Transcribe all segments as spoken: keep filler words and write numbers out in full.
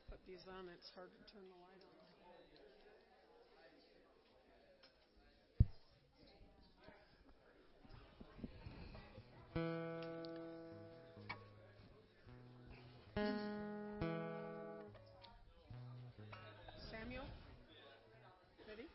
Put these on, it's hard to turn the light on. Samuel? Ready?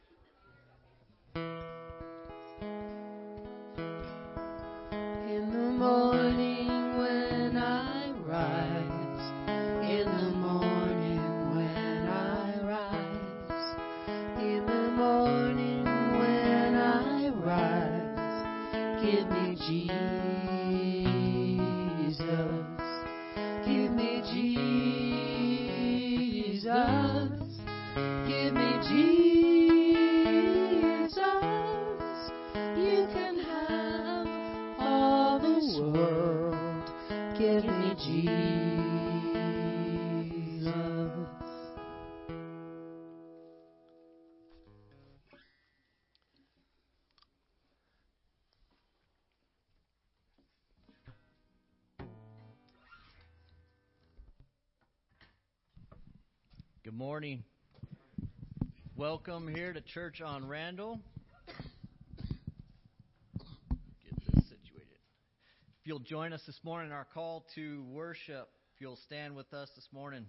In the morning when I rise, in the morning when I rise, in the morning when I rise, give me Jesus, give me Jesus, give me Jesus, you can have all this world, give me Jesus. Good morning. Welcome here to Church on Randall. Get this situated. If you'll join us this morning in our call to worship, if you'll stand with us this morning.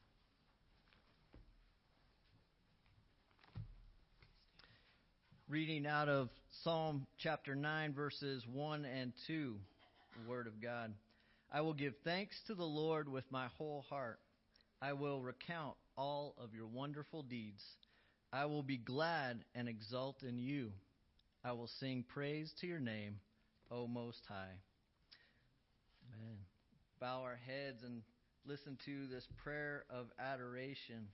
Reading out of Psalm chapter nine, verses one and two, the Word of God. I will give thanks to the Lord with my whole heart. I will recount all of your wonderful deeds. I will be glad and exult in you. I will sing praise to your name, O Most High. Amen. Bow our heads and listen to this prayer of adoration.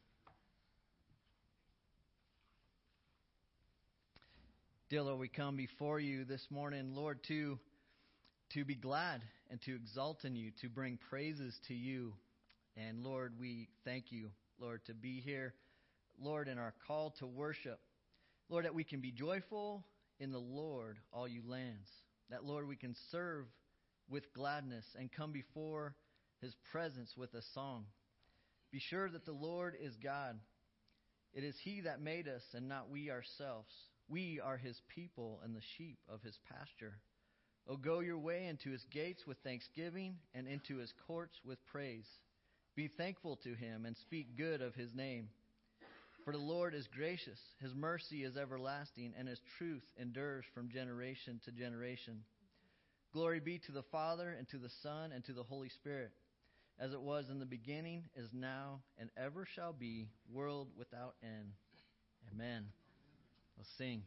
Dear Lord, we come before you this morning, Lord, to, to be glad and to exult in you, to bring praises to you. And Lord, we thank you, Lord, to be here, Lord, in our call to worship. Lord, that we can be joyful in the Lord, all you lands. That, Lord, we can serve with gladness and come before his presence with a song. Be sure that the Lord is God. It is he that made us and not we ourselves. We are his people and the sheep of his pasture. O go your way into his gates with thanksgiving and into his courts with praise. Be thankful to him and speak good of his name. For the Lord is gracious, his mercy is everlasting, and his truth endures from generation to generation. Glory be to the Father, and to the Son, and to the Holy Spirit, as it was in the beginning, is now, and ever shall be, world without end. Amen. Let's sing.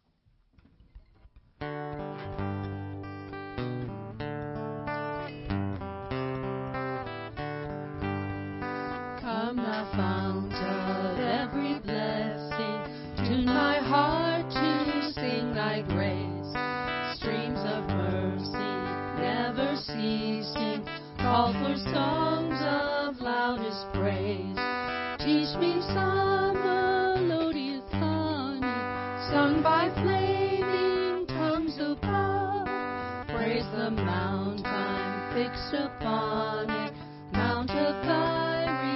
Come, thou fount of every blessing, tune my heart to sing thy grace. Streams of mercy never ceasing, call for songs of loudest praise. Teach me some melodious honey, sung by flaming tongues above. Praise the mount I'm fixed upon it, mount of thy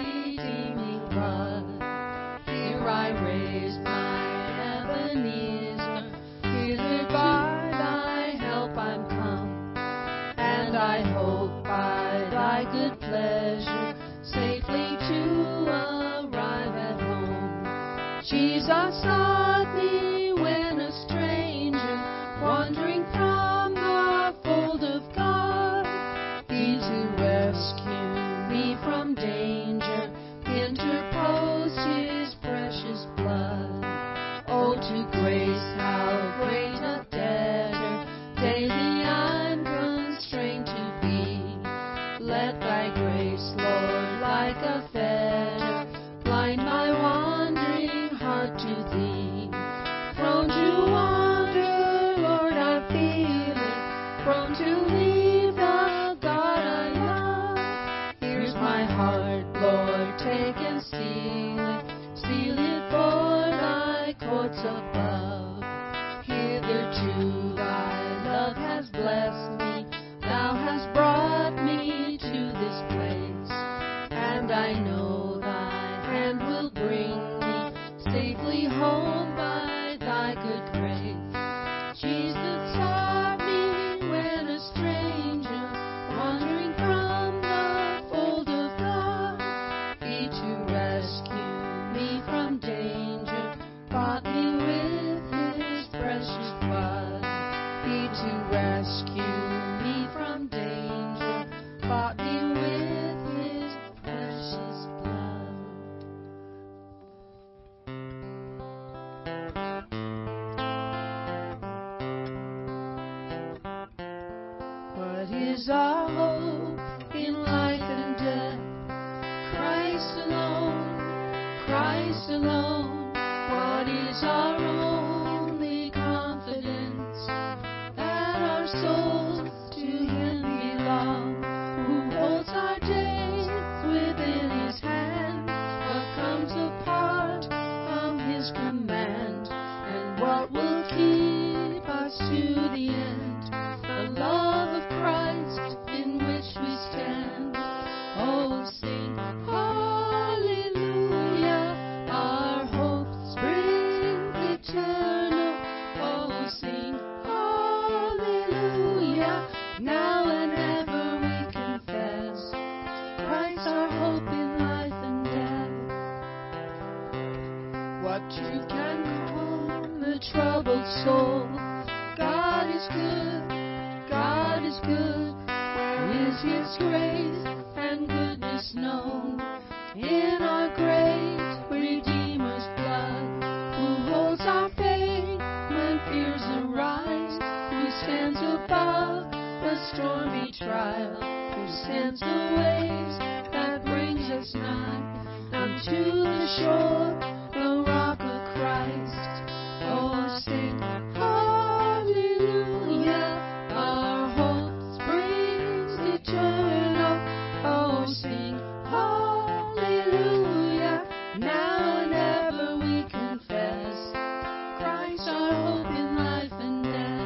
I raise my Ebenezer, hither by thy help I'm come, and I hope by thy good pleasure safely to arrive at home. Jesus sought me when a stranger, wandering from the fold of God, he to rescue me from danger interposed his precious blood. Oh, to grace how great a debtor daily I'm constrained to be. Let thy grace, Lord, like a fetter, blind my wandering heart to thee. Prone to wander, Lord, I feel it, prone to leave the God I love. Here's my heart, Lord, take and seal it, seal it for thy courts above. Hitherto thy love has blessed me, thou hast brought me to this place, and I know thy is our hope in life and death? Christ alone, Christ alone. What is our only confidence? That our souls to Him belong, who holds our days within His hand. What comes apart from His command, and what will keep us to the end? The love of Christ in which we stand. Oh, sing hallelujah, our hope springs eternal. Oh, sing hallelujah, now and ever we confess, Christ our hope in life and death. What truth can calm the troubled soul? God is good, God is good. Where is His grace and goodness known? In our great Redeemer's blood, who holds our faith when fears arise, who stands above the stormy trial, who sends the waves that brings us nigh unto the shore, the rock of Christ. Oh, sing hallelujah, our hope springs eternal. Oh, sing hallelujah, now and ever we confess, Christ our hope in life and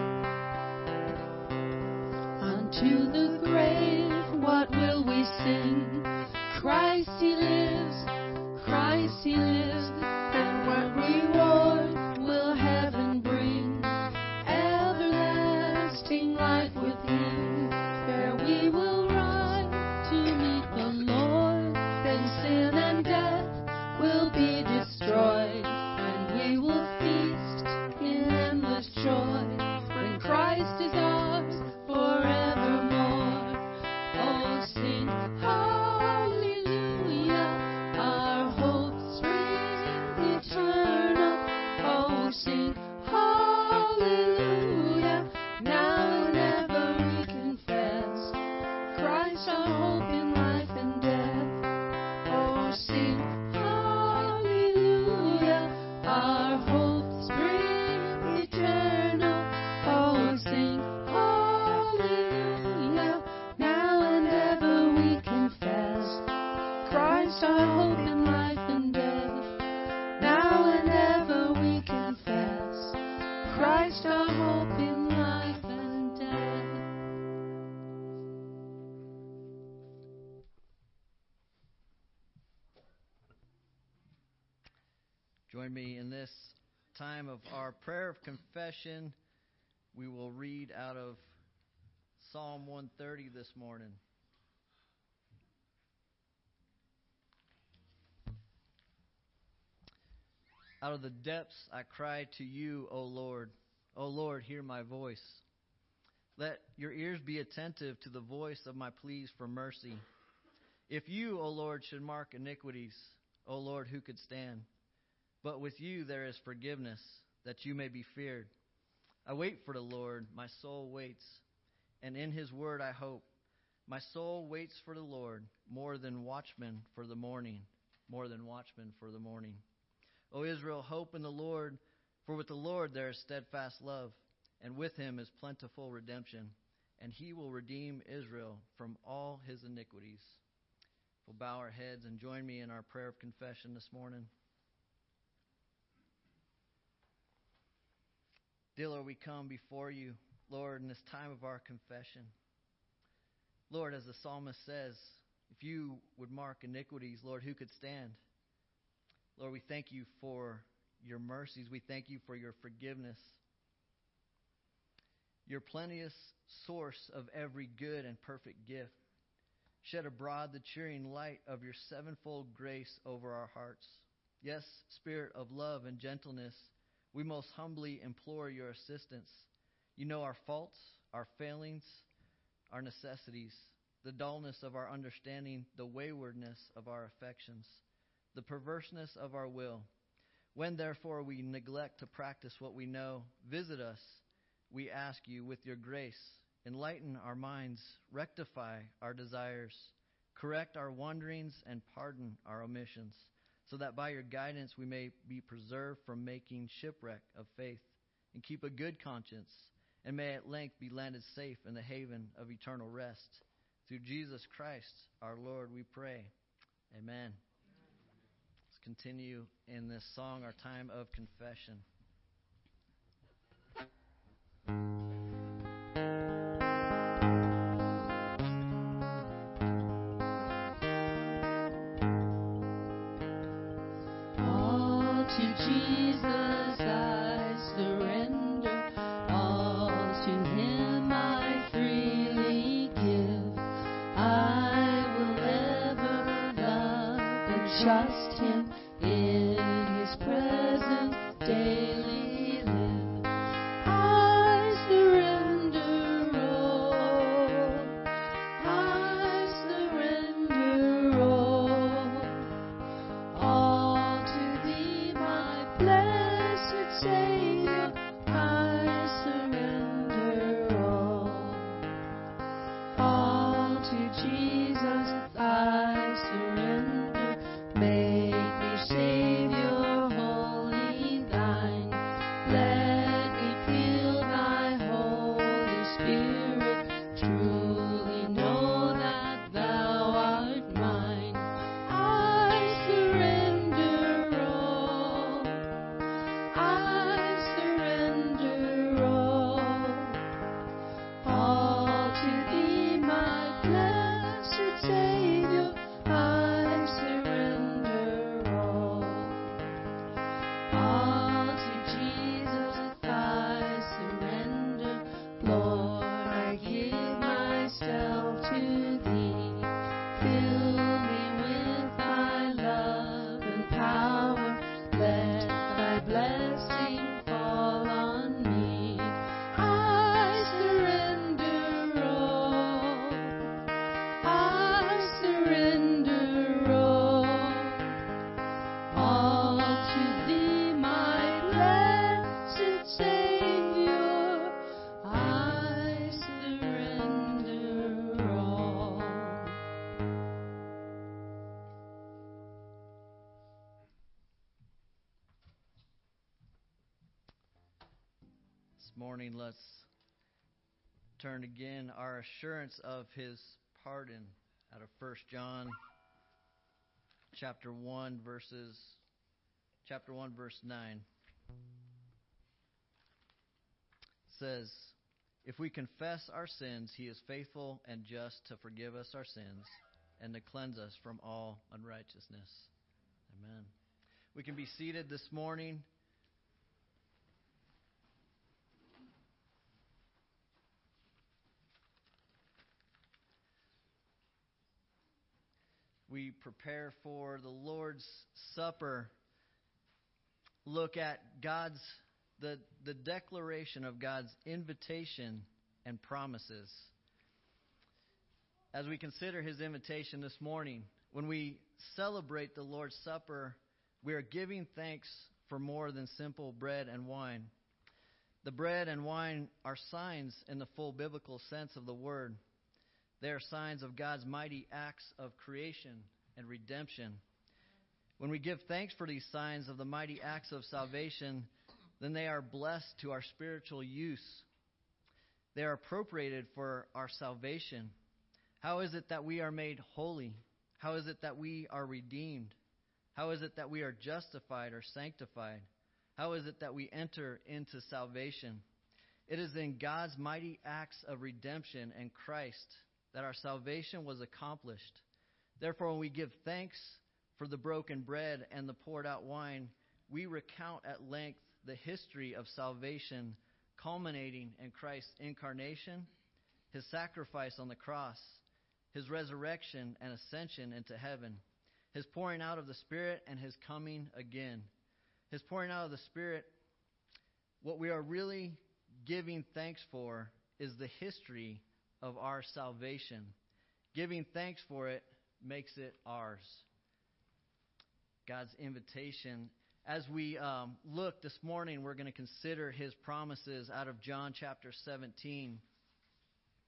death. Unto the grave what will we sing? Christ He lives, Christ He lives, and what reward will heaven bring? Everlasting life with Him, there we will ride to meet the Lord. Then sin and death will be destroyed, and we will feast in endless joy, when Christ is ours forevermore. Oh, sing hallelujah, our hope springs eternal. Oh, sing hallelujah, now and ever we confess, Christ our hope in life and death. Oh, sing hallelujah, our hope springs eternal. Oh, sing hallelujah, now and ever we confess, Christ our hope in life and death. Now and ever we confess, Christ our hope in life and death. Join me in this time of our prayer of confession. We will read out of Psalm one thirty this morning. Out of the depths I cry to you, O Lord. O Lord, hear my voice. Let your ears be attentive to the voice of my pleas for mercy. If you, O Lord, should mark iniquities, O Lord, who could stand? But with you there is forgiveness, that you may be feared. I wait for the Lord, my soul waits, and in His word I hope. My soul waits for the Lord, more than watchmen for the morning, more than watchmen for the morning. O Israel, hope in the Lord, for with the Lord there is steadfast love, and with Him is plentiful redemption, and He will redeem Israel from all his iniquities. We'll bow our heads and join me in our prayer of confession this morning. Dear Lord, we come before you, Lord, in this time of our confession. Lord, as the psalmist says, if you would mark iniquities, Lord, who could stand? Lord, we thank you for your mercies. We thank you for your forgiveness. Your plenteous source of every good and perfect gift. Shed abroad the cheering light of your sevenfold grace over our hearts. Yes, Spirit of love and gentleness, we most humbly implore your assistance. You know our faults, our failings, our necessities, the dullness of our understanding, the waywardness of our affections, the perverseness of our will. When, therefore, we neglect to practice what we know, visit us, we ask you, with your grace, enlighten our minds, rectify our desires, correct our wanderings, and pardon our omissions, so that by your guidance we may be preserved from making shipwreck of faith, and keep a good conscience, and may at length be landed safe in the haven of eternal rest. Through Jesus Christ, our Lord, we pray. Amen. Let's continue in this song, our time of confession. All to Jesus I surrender, all to Him I freely give. I will ever love and trust Him, in His presence daily live. I surrender all, I surrender all, all to Thee, my blessed Savior. I surrender all, all to Jesus I surrender. Make me Savior wholly Thine. Let me feel Thy Holy Spirit. Truly know that Thou art mine. I surrender all, I surrender all, all to Thee, my blessed Savior. I surrender all, all to Jesus I surrender. Lord, I give myself to Thee. Fill me with Thy love and power. Let Thy blessing fall on me. I surrender all, I surrender all, all to Thee, my blessed Savior. I surrender all. This morning, let's turn again our assurance of His pardon out of First John chapter one verses chapter one verse nine. It says, "If we confess our sins, He is faithful and just to forgive us our sins and to cleanse us from all unrighteousness." Amen. We can be seated this morning. We prepare for the Lord's Supper. Look at God's the the declaration of God's invitation and promises. As we consider His invitation this morning, when we celebrate the Lord's Supper, we are giving thanks for more than simple bread and wine. The bread and wine are signs in the full biblical sense of the word. They are signs of God's mighty acts of creation and redemption. When we give thanks for these signs of the mighty acts of salvation, then they are blessed to our spiritual use. They are appropriated for our salvation. How is it that we are made holy? How is it that we are redeemed? How is it that we are justified or sanctified? How is it that we enter into salvation? It is in God's mighty acts of redemption and Christ that our salvation was accomplished. Therefore, when we give thanks for the broken bread and the poured out wine, we recount at length the history of salvation, culminating in Christ's incarnation, His sacrifice on the cross, His resurrection and ascension into heaven, His pouring out of the Spirit, and His coming again. His pouring out of the Spirit, what we are really giving thanks for is the history of our salvation. Giving thanks for it makes it ours. God's invitation. As we um, look this morning, we're going to consider His promises out of John chapter seventeen.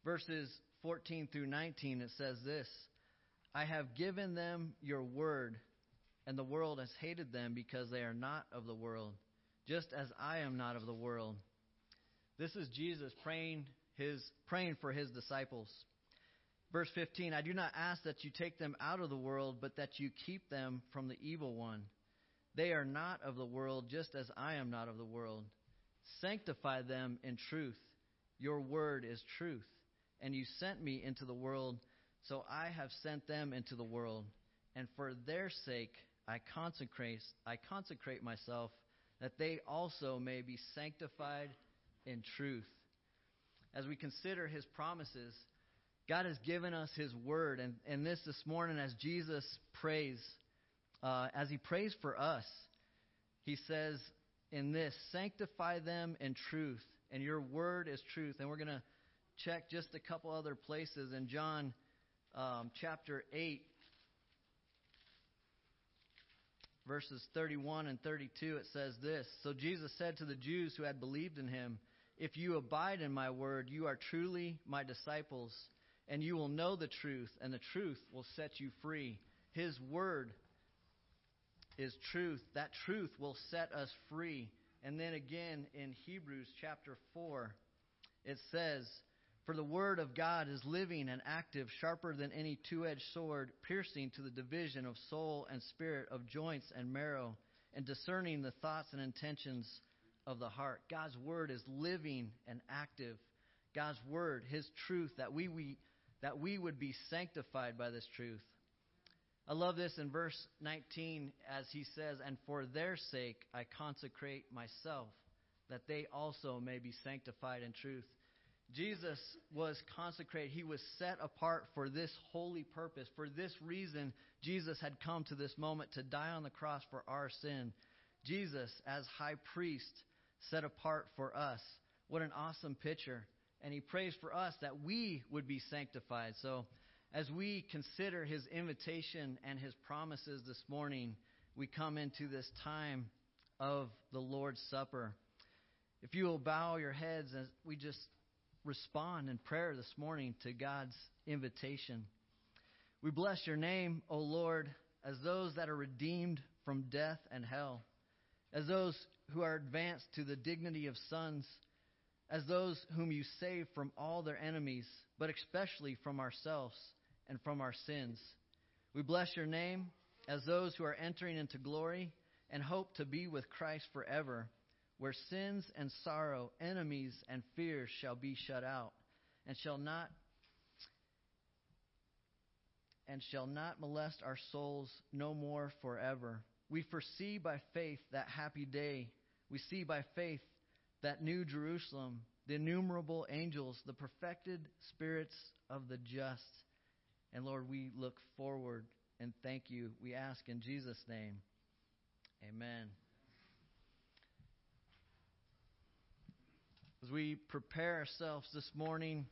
verses fourteen through nineteen, it says this: I have given them your word, and the world has hated them because they are not of the world, just as I am not of the world. This is Jesus praying his praying for his disciples. Verse fifteen, I do not ask that you take them out of the world, but that you keep them from the evil one. They are not of the world, just as I am not of the world. Sanctify them in truth. Your word is truth. And you sent me into the world, so I have sent them into the world. And for their sake I consecrate, I consecrate myself, that they also may be sanctified in truth. As we consider his promises, God has given us his word. And, and this this morning, as Jesus prays, uh, as he prays for us, he says in this, sanctify them in truth, and your word is truth. And we're going to check just a couple other places. In John um, chapter eight, verses thirty-one and thirty-two, it says this: So Jesus said to the Jews who had believed in him, if you abide in my word, you are truly my disciples, and you will know the truth, and the truth will set you free. His word is truth. That truth will set us free. And then again in Hebrews chapter four, it says, for the word of God is living and active, sharper than any two-edged sword, piercing to the division of soul and spirit, of joints and marrow, and discerning the thoughts and intentions of the heart. God's word is living and active. God's word, his truth, that we, we that we would be sanctified by this truth. I love this in verse nineteen, as he says, and for their sake I consecrate myself, that they also may be sanctified in truth. Jesus was consecrated. He was set apart for this holy purpose. For this reason, Jesus had come to this moment to die on the cross for our sin. Jesus, as high priest, set apart for us. What an awesome picture. And he prays for us that we would be sanctified. So as we consider his invitation and his promises this morning, we come into this time of the Lord's Supper. If you will bow your heads as we just respond in prayer this morning to God's invitation. We bless your name, O Lord, as those that are redeemed from death and hell, as those who are advanced to the dignity of sons, as those whom you save from all their enemies, but especially from ourselves and from our sins. We bless your name as those who are entering into glory and hope to be with Christ forever, where sins and sorrow, enemies and fears shall be shut out, and shall not and shall not molest our souls no more forever. We foresee by faith that happy day. We see by faith that new Jerusalem, the innumerable angels, the perfected spirits of the just. And Lord, we look forward and thank you. We ask in Jesus' name. Amen. As we prepare ourselves this morning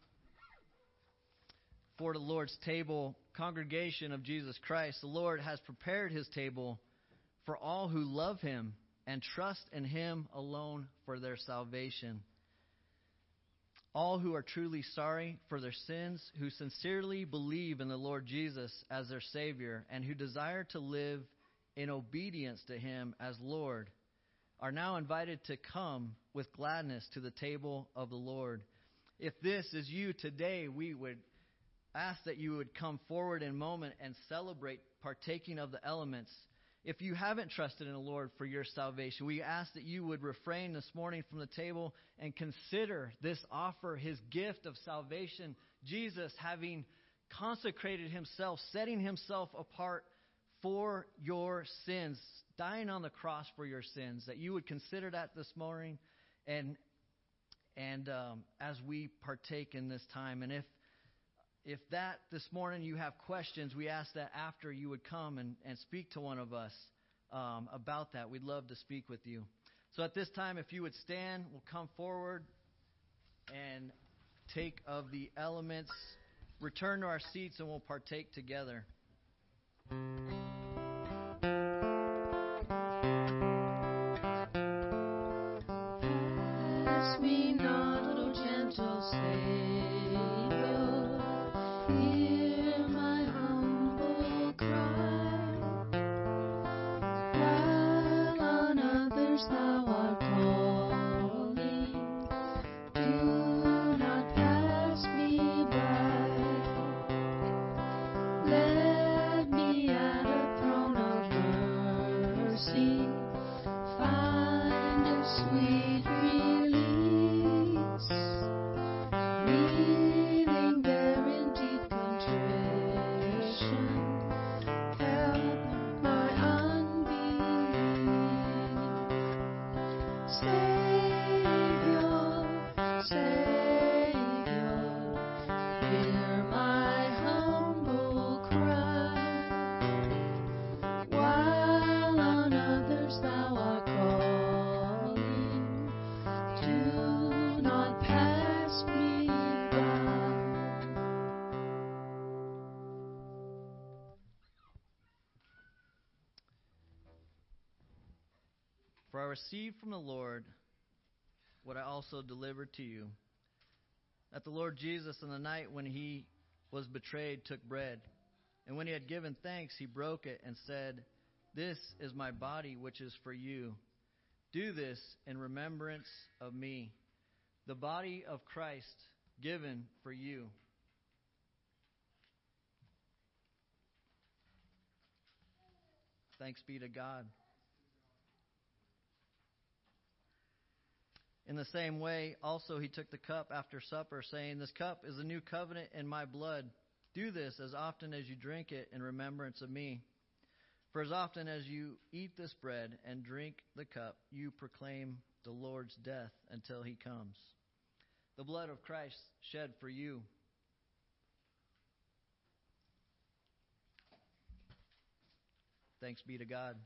for the Lord's table, congregation of Jesus Christ, the Lord has prepared his table for all who love him and trust in him alone for their salvation. All who are truly sorry for their sins, who sincerely believe in the Lord Jesus as their Savior, and who desire to live in obedience to him as Lord, are now invited to come with gladness to the table of the Lord. If this is you today, we would ask that you would come forward in a moment and celebrate partaking of the elements. If you haven't trusted in the Lord for your salvation, we ask that you would refrain this morning from the table and consider this offer, his gift of salvation. Jesus having consecrated himself, setting himself apart for your sins, dying on the cross for your sins, that you would consider that this morning and and um, as we partake in this time. And if if that this morning you have questions, we ask that after you would come and, and speak to one of us um, about that. We'd love to speak with you. So at this time, if you would stand, we'll come forward and take of the elements, return to our seats, and we'll partake together. Pass me not, O gentle Savior. Hear my humble cry, while on others thou art calling. Do not pass me by. Let me at a throne of mercy find a sweet release. Kneeling there in deep contrition, help my unbelief. Savior, Savior, hear my humble cry, while on others thou art calling. Do not pass me by. For I received from the Lord what I also delivered to you, that the Lord Jesus, on the night when he was betrayed, took bread. And when he had given thanks, he broke it and said, "This is my body, which is for you. Do this in remembrance of me." The body of Christ given for you. Thanks be to God. In the same way, also he took the cup after supper, saying, "This cup is the new covenant in my blood. Do this as often as you drink it in remembrance of me. For as often as you eat this bread and drink the cup, you proclaim the Lord's death until he comes." The blood of Christ shed for you. Thanks be to God.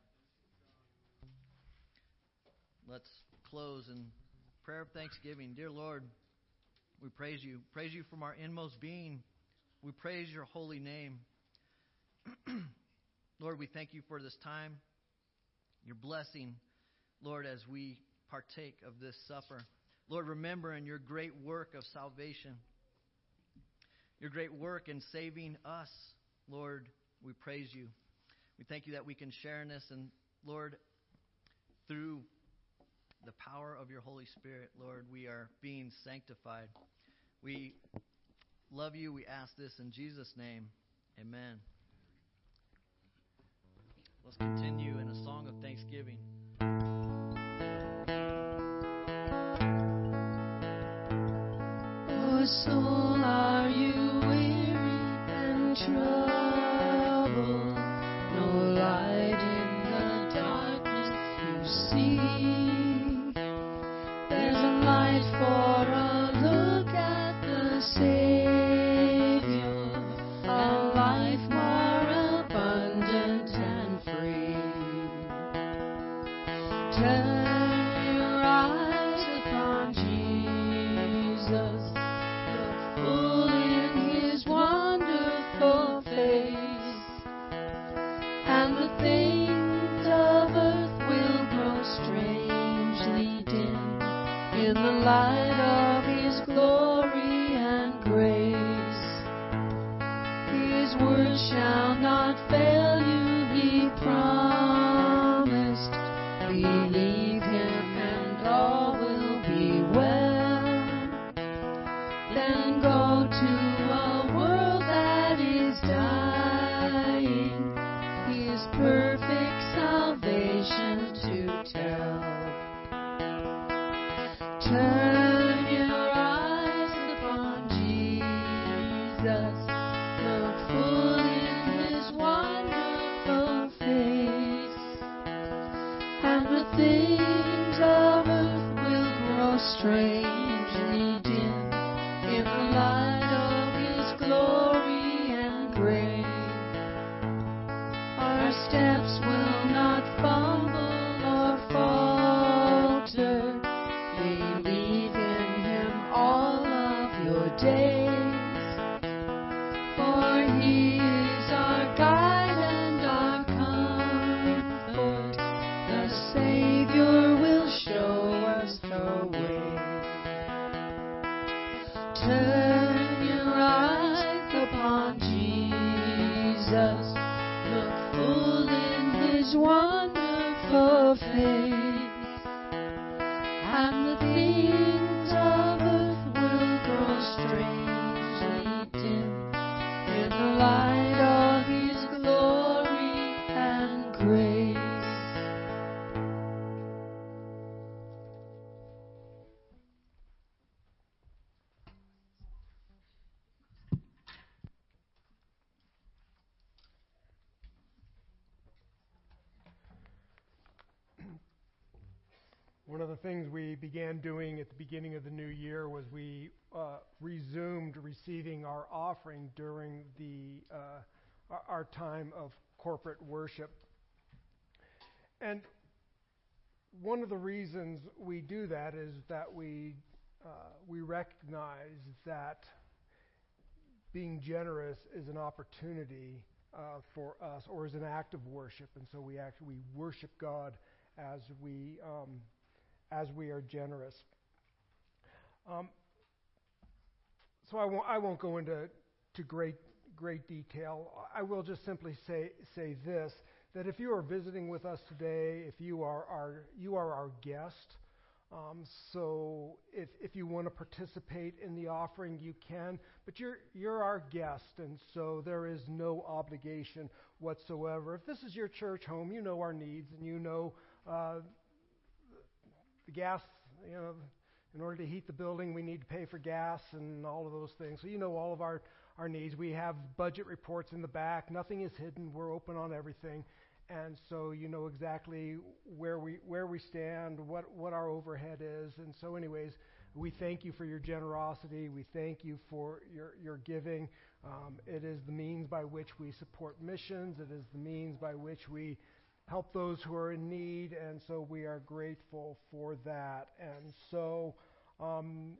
Let's close in prayer of thanksgiving. Dear Lord, we praise you. Praise you from our inmost being. We praise your holy name. Lord, we thank you for this time, your blessing, Lord, as we partake of this supper. Lord, remembering your great work of salvation, your great work in saving us. Lord, we praise you. We thank you that we can share in this. And Lord, through the power of your Holy Spirit, Lord, we are being sanctified. We love you. We ask this in Jesus' name. Amen. Let's continue in a song of thanksgiving. Oh, soul, are you weary and troubled? No light in the darkness you see. There's a light for a look at the Savior, a life more abundant and free. Turn your eyes upon Jesus. Look full in his wonderful face, and the things of earth will grow strangely dim in the light of his glory and grace. His word shall not fail you, he promised. Believe him and all will be well. Then go to a world that is dying, his perfect salvation to tell. Turn your eyes upon Jesus. Look full in his wonderful face, and the things of earth will grow strangely dim in the light of his glory and grace. Our steps will not fumble or falter. Believe in him all of your days, for he is our guide and our comfort. The Savior will show us the way. Jesus, look full in His wonderful face, and the things of earth will grow strangely dim in the light of His glory and grace. One of the things we began doing at the beginning of the new year was we uh, resumed receiving our offering during the uh, our- our time of corporate worship. And one of the reasons we do that is that we uh, we recognize that being generous is an opportunity uh, for us, or is an act of worship, and so we actually worship God as we um, as we are generous. Um, so I won't I won't go into to great great detail. I will just simply say say this, that if you are visiting with us today, if you are our you are our guest, um, so if if you want to participate in the offering, you can, but you're you're our guest, and so there is no obligation whatsoever. If this is your church home, you know our needs, and you know uh, the gas, you know, in order to heat the building, we need to pay for gas and all of those things. So you know all of our, our needs. We have budget reports in the back. Nothing is hidden. We're open on everything. And so you know exactly where we where we stand, what, what our overhead is. And so anyways, we thank you for your generosity. We thank you for your, your giving. Um, it is the means by which we support missions. It is the means by which we help those who are in need, and so we are grateful for that. And so um,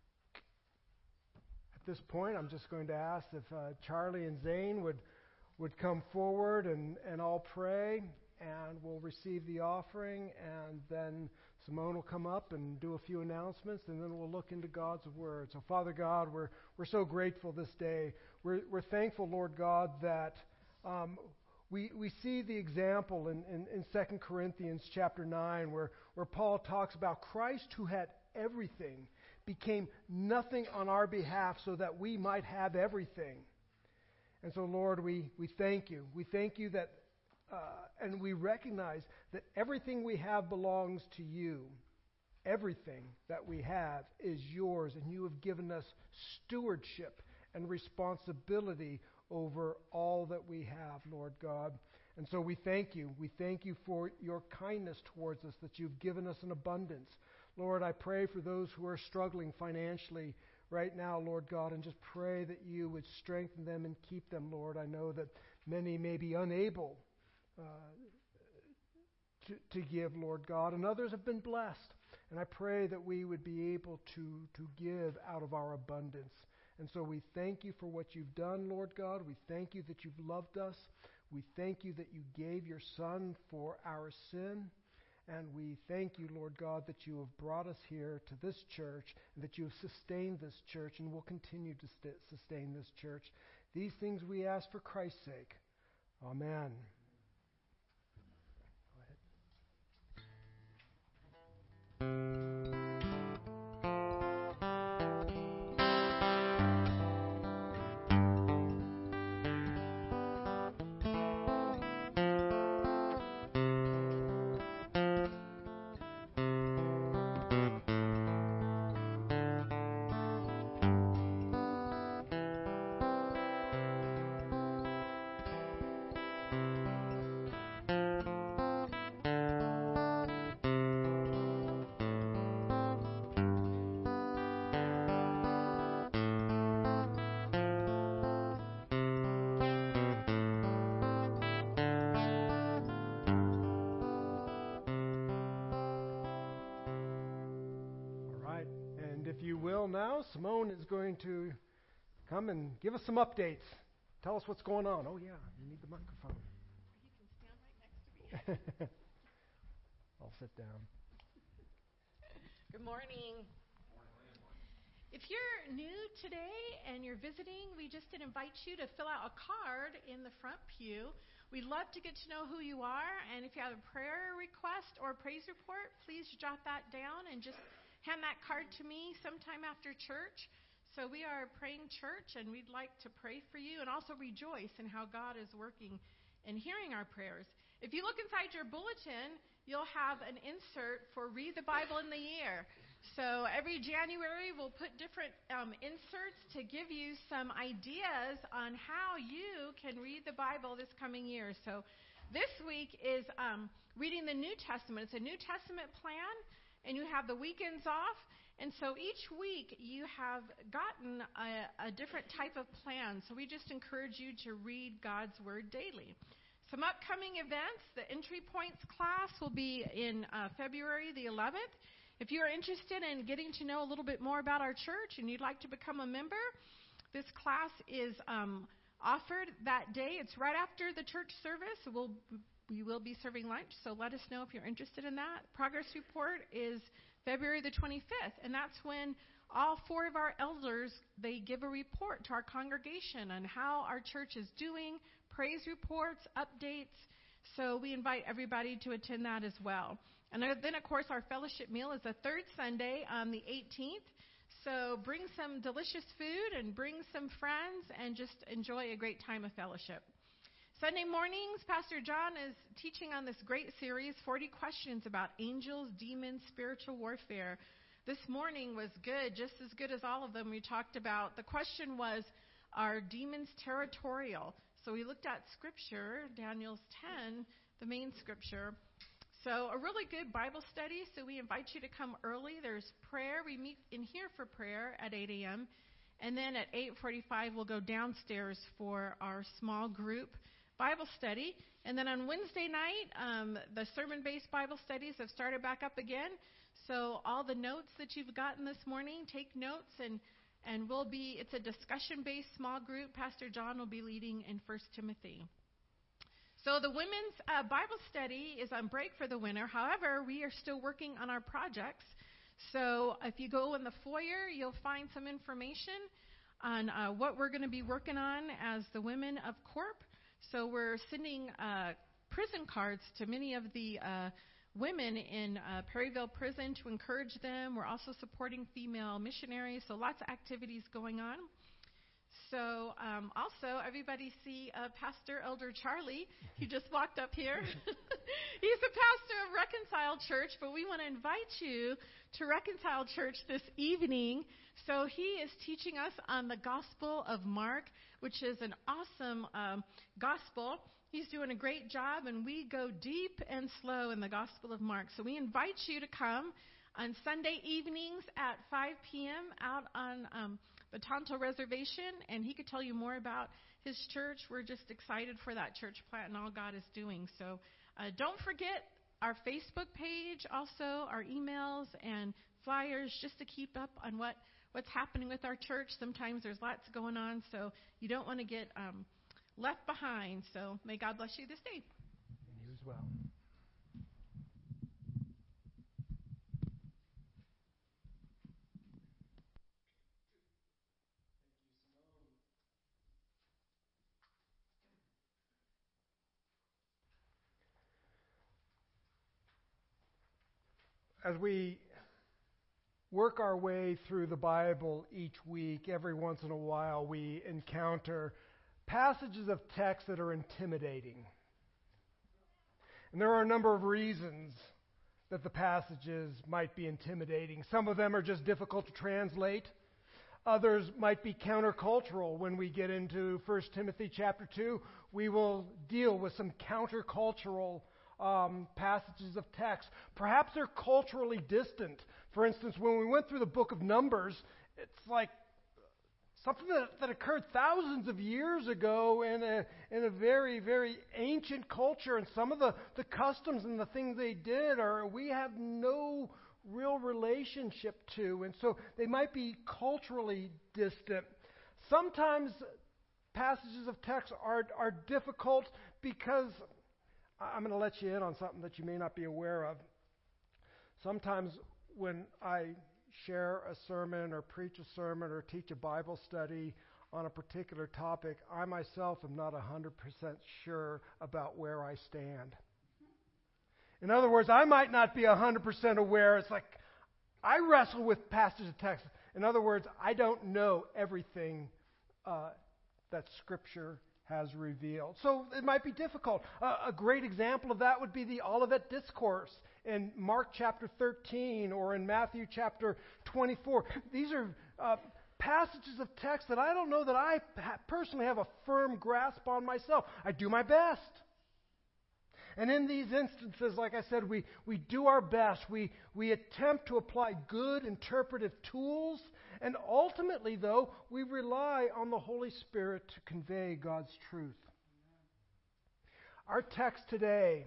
at this point, I'm just going to ask if uh, Charlie and Zane would would come forward, and, and I'll pray, and we'll receive the offering, and then Simone will come up and do a few announcements, and then we'll look into God's Word. So Father God, we're we're so grateful this day. We're we're thankful, Lord God, that um, We we see the example in, in, in Second Corinthians chapter nine where, where Paul talks about Christ, who had everything, became nothing on our behalf so that we might have everything. And so, Lord, we, we thank you. We thank you that, uh, and we recognize that everything we have belongs to you. Everything that we have is yours, and you have given us stewardship and responsibility over all that we have, Lord God. And so we thank you. We thank you for your kindness towards us, that you've given us an abundance. Lord, I pray for those who are struggling financially right now, Lord God, and just pray that you would strengthen them and keep them, Lord. I know that many may be unable uh, to, to give, Lord God, and others have been blessed. And I pray that we would be able to, to give out of our abundance. And so we thank you for what you've done, Lord God. We thank you that you've loved us. We thank you that you gave your Son for our sin. And we thank you, Lord God, that you have brought us here to this church, and that you have sustained this church and will continue to st- sustain this church. These things we ask for Christ's sake. Amen. If you will now, Simone is going to come and give us some updates. Tell us what's going on. Oh, yeah, you need the microphone. You can stand right next to me. I'll sit down. Good morning. if you're new today and you're visiting, we just did invite you to fill out a card in the front pew. We'd love to get to know who you are, and if you have a prayer request or a praise report, please jot that down and just hand that card to me sometime after church. So we are a praying church, and we'd like to pray for you and also rejoice in how God is working and hearing our prayers. If you look inside your bulletin, you'll have an insert for Read the Bible in the Year. So every January, we'll put different um, inserts to give you some ideas on how you can read the Bible this coming year. So this week is um, reading the New Testament. It's a New Testament plan, and you have the weekends off. And so each week, you have gotten a, a different type of plan. So we just encourage you to read God's Word daily. Some upcoming events. The entry points class will be in uh, February the eleventh. If you are interested in getting to know a little bit more about our church and you'd like to become a member, this class is um, offered that day. It's right after the church service. We'll, we will be serving lunch, so let us know if you're interested in that. Progress report is February the twenty-fifth, and that's when all four of our elders, they give a report to our congregation on how our church is doing, praise reports, updates. So we invite everybody to attend that as well. And then, of course, our fellowship meal is the third Sunday on the eighteenth. So bring some delicious food and bring some friends and just enjoy a great time of fellowship. Sunday mornings, Pastor John is teaching on this great series, forty questions about angels, demons, spiritual warfare. This morning was good, just as good as all of them we talked about. The question was, are demons territorial? So we looked at Scripture, Daniel ten, the main Scripture. So a really good Bible study, so we invite you to come early. There's prayer. We meet in here for prayer at eight a.m. And then at eight forty-five, we'll go downstairs for our small group Bible study. And then on Wednesday night, um, the sermon-based Bible studies have started back up again. So all the notes that you've gotten this morning, take notes, and, and we'll be, it's a discussion-based small group. Pastor John will be leading in First Timothy. So the women's uh, Bible study is on break for the winter. However, we are still working on our projects. So if you go in the foyer, you'll find some information on uh, what we're going to be working on as the women of Corp. So we're sending uh, prison cards to many of the uh, women in uh, Perryville Prison to encourage them. We're also supporting female missionaries. So lots of activities going on. So um, also, everybody see uh, Pastor Elder Charlie. He just walked up here. He's the pastor of Reconcile Church, but we want to invite you to Reconcile Church this evening. So he is teaching us on the Gospel of Mark, which is an awesome um, gospel. He's doing a great job, and we go deep and slow in the Gospel of Mark. So we invite you to come on Sunday evenings at five p.m. out on um, the Tonto Reservation, and he could tell you more about his church. We're just excited for that church plant and all God is doing. So uh, don't forget our Facebook page, also our emails and flyers, just to keep up on what, what's happening with our church. Sometimes there's lots going on, so you don't want to get um, left behind. So may God bless you this day. And you as well. As we work our way through the Bible each week, every once in a while we encounter passages of text that are intimidating. And there are a number of reasons that the passages might be intimidating. Some of them are just difficult to translate. Others might be countercultural. When we get into First Timothy chapter two, we will deal with some countercultural Um, passages of text. Perhaps they're culturally distant. For instance, when we went through the book of Numbers, it's like something that, that occurred thousands of years ago in a in a very, very ancient culture, and some of the, the customs and the things they did are we have no real relationship to, and so they might be culturally distant. Sometimes passages of text are are difficult because I'm going to let you in on something that you may not be aware of. Sometimes when I share a sermon or preach a sermon or teach a Bible study on a particular topic, I myself am not one hundred percent sure about where I stand. In other words, I might not be one hundred percent aware. It's like I wrestle with passages of text. In other words, I don't know everything uh, that Scripture has revealed. So it might be difficult. Uh, a great example of that would be the Olivet Discourse in Mark chapter thirteen or in Matthew chapter twenty-four. These are uh, passages of text that I don't know that I ha- personally have a firm grasp on myself. I do my best. And in these instances, like I said, we, we do our best. We, we attempt to apply good interpretive tools. And ultimately, though, we rely on the Holy Spirit to convey God's truth. Our text today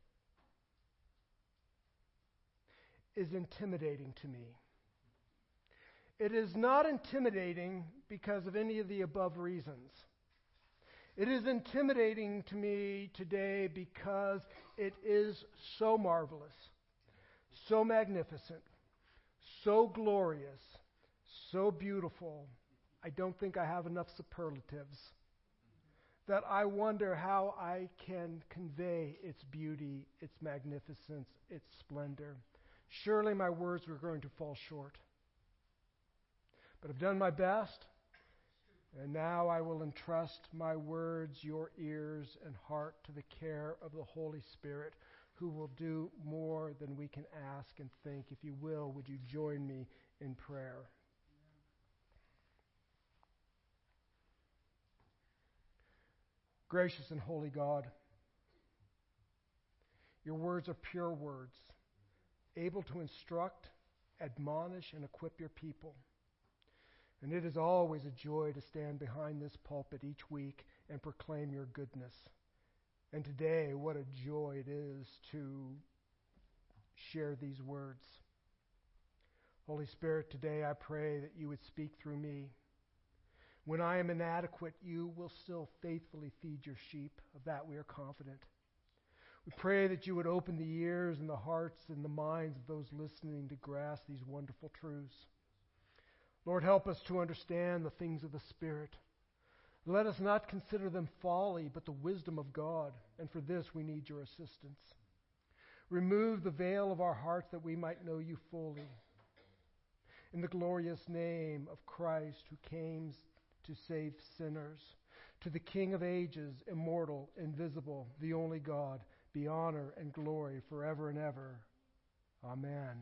is intimidating to me. It is not intimidating because of any of the above reasons. It is intimidating to me today because it is so marvelous, so magnificent, so glorious, so beautiful. I don't think I have enough superlatives that I wonder how I can convey its beauty, its magnificence, its splendor. Surely my words are going to fall short. But I've done my best. And now I will entrust my words, your ears, and heart to the care of the Holy Spirit, who will do more than we can ask and think. If you will, would you join me in prayer? Gracious and holy God, your words are pure words, able to instruct, admonish, and equip your people. And it is always a joy to stand behind this pulpit each week and proclaim your goodness. And today, what a joy it is to share these words. Holy Spirit, today I pray that you would speak through me. When I am inadequate, you will still faithfully feed your sheep. Of that we are confident. We pray that you would open the ears and the hearts and the minds of those listening to grasp these wonderful truths. Lord, help us to understand the things of the Spirit. Let us not consider them folly, but the wisdom of God. And for this we need your assistance. Remove the veil of our hearts that we might know you fully. In the glorious name of Christ, who came to save sinners, to the King of ages, immortal, invisible, the only God, be honor and glory forever and ever. Amen.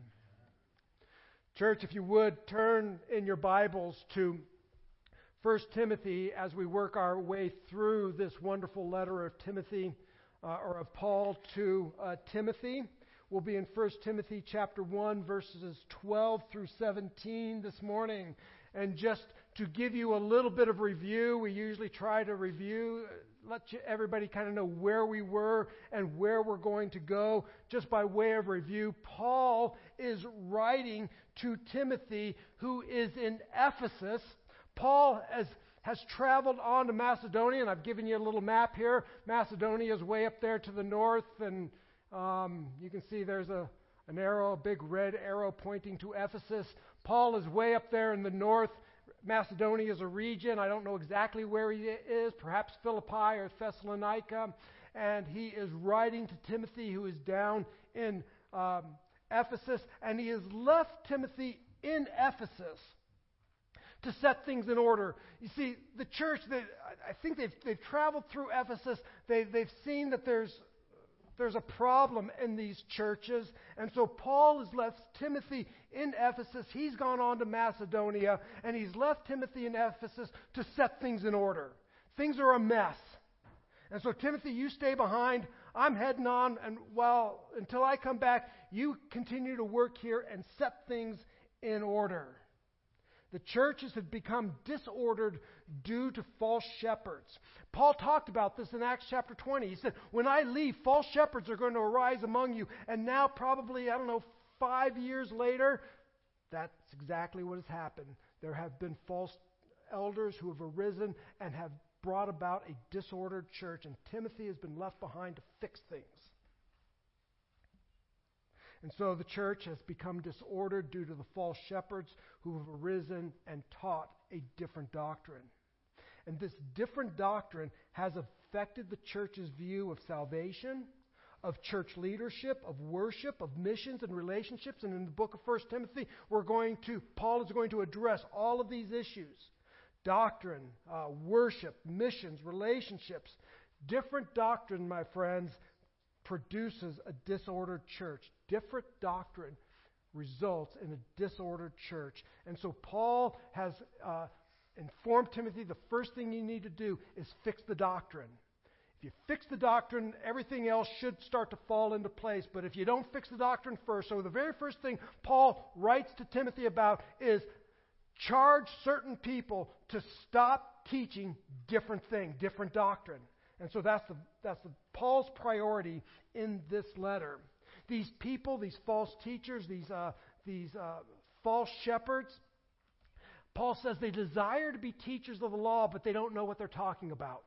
Church, if you would, turn in your Bibles to First Timothy as we work our way through this wonderful letter of Timothy, uh, or of Paul to uh, Timothy. We'll be in First Timothy chapter one, verses twelve through seventeen this morning. And just to give you a little bit of review, we usually try to review, let you, everybody kind of know where we were and where we're going to go. Just by way of review, Paul is writing to Timothy, who is in Ephesus. Paul has, has traveled on to Macedonia, and I've given you a little map here. Macedonia is way up there to the north, and um, you can see there's a an arrow, a big red arrow pointing to Ephesus. Paul is way up there in the north. Macedonia is a region. I don't know exactly where he is, perhaps Philippi or Thessalonica. And he is writing to Timothy, who is down in um, Ephesus. And he has left Timothy in Ephesus to set things in order. You see, the church, they, I think they've, they've traveled through Ephesus. They, they've seen that there's There's a problem in these churches. And so Paul has left Timothy in Ephesus. He's gone on to Macedonia. And he's left Timothy in Ephesus to set things in order. Things are a mess. And so Timothy, you stay behind. I'm heading on. And while until I come back, you continue to work here and set things in order. The churches have become disordered due to false shepherds. Paul talked about this in Acts chapter twenty. He said, when I leave, false shepherds are going to arise among you. And now probably, I don't know, five years later, that's exactly what has happened. There have been false elders who have arisen and have brought about a disordered church. And Timothy has been left behind to fix things. And so the church has become disordered due to the false shepherds who have arisen and taught a different doctrine. And this different doctrine has affected the church's view of salvation, of church leadership, of worship, of missions and relationships. And in the book of First Timothy, we're going to, Paul is going to address all of these issues. Doctrine, uh, worship, missions, relationships. Different doctrine, my friends, produces a disordered church. Different doctrine results in a disordered church. And so Paul has uh, informed Timothy the first thing you need to do is fix the doctrine. If you fix the doctrine, everything else should start to fall into place. But if you don't fix the doctrine first, so the very first thing Paul writes to Timothy about is charge certain people to stop teaching different thing, different doctrine. And so that's the that's the Paul's priority in this letter. These people, these false teachers, these uh, these uh, false shepherds, Paul says they desire to be teachers of the law, but they don't know what they're talking about.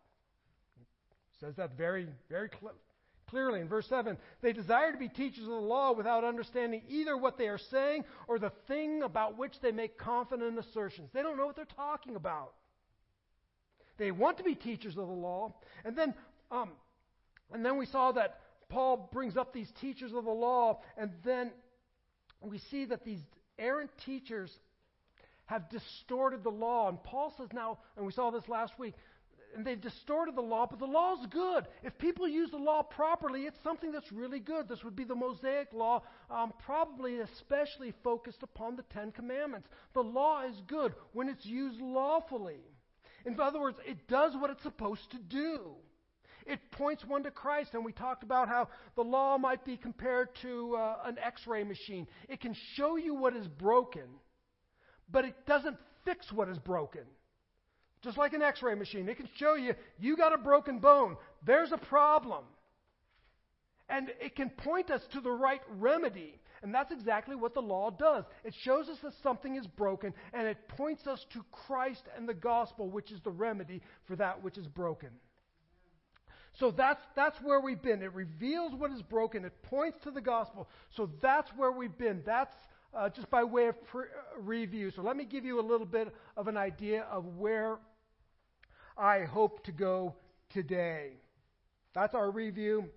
He says that very, very cl- clearly in verse seven. They desire to be teachers of the law without understanding either what they are saying or the thing about which they make confident assertions. They don't know what they're talking about. They want to be teachers of the law. And then, um, and then we saw that Paul brings up these teachers of the law, and then we see that these errant teachers have distorted the law. And Paul says now, and we saw this last week, and they've distorted the law, but the law's good. If people use the law properly, it's something that's really good. This would be the Mosaic law, um, probably especially focused upon the Ten Commandments. The law is good when it's used lawfully. In other words, it does what it's supposed to do. It points one to Christ, and we talked about how the law might be compared to uh, an X-ray machine. It can show you what is broken, but it doesn't fix what is broken. Just like an X-ray machine, it can show you, you got a broken bone. There's a problem. And it can point us to the right remedy. And that's exactly what the law does. It shows us that something is broken, and it points us to Christ and the gospel, which is the remedy for that which is broken. So that's that's where we've been. It reveals what is broken. It points to the gospel. So that's where we've been. That's uh, just by way of pre- uh, review. So let me give you a little bit of an idea of where I hope to go today. That's our review.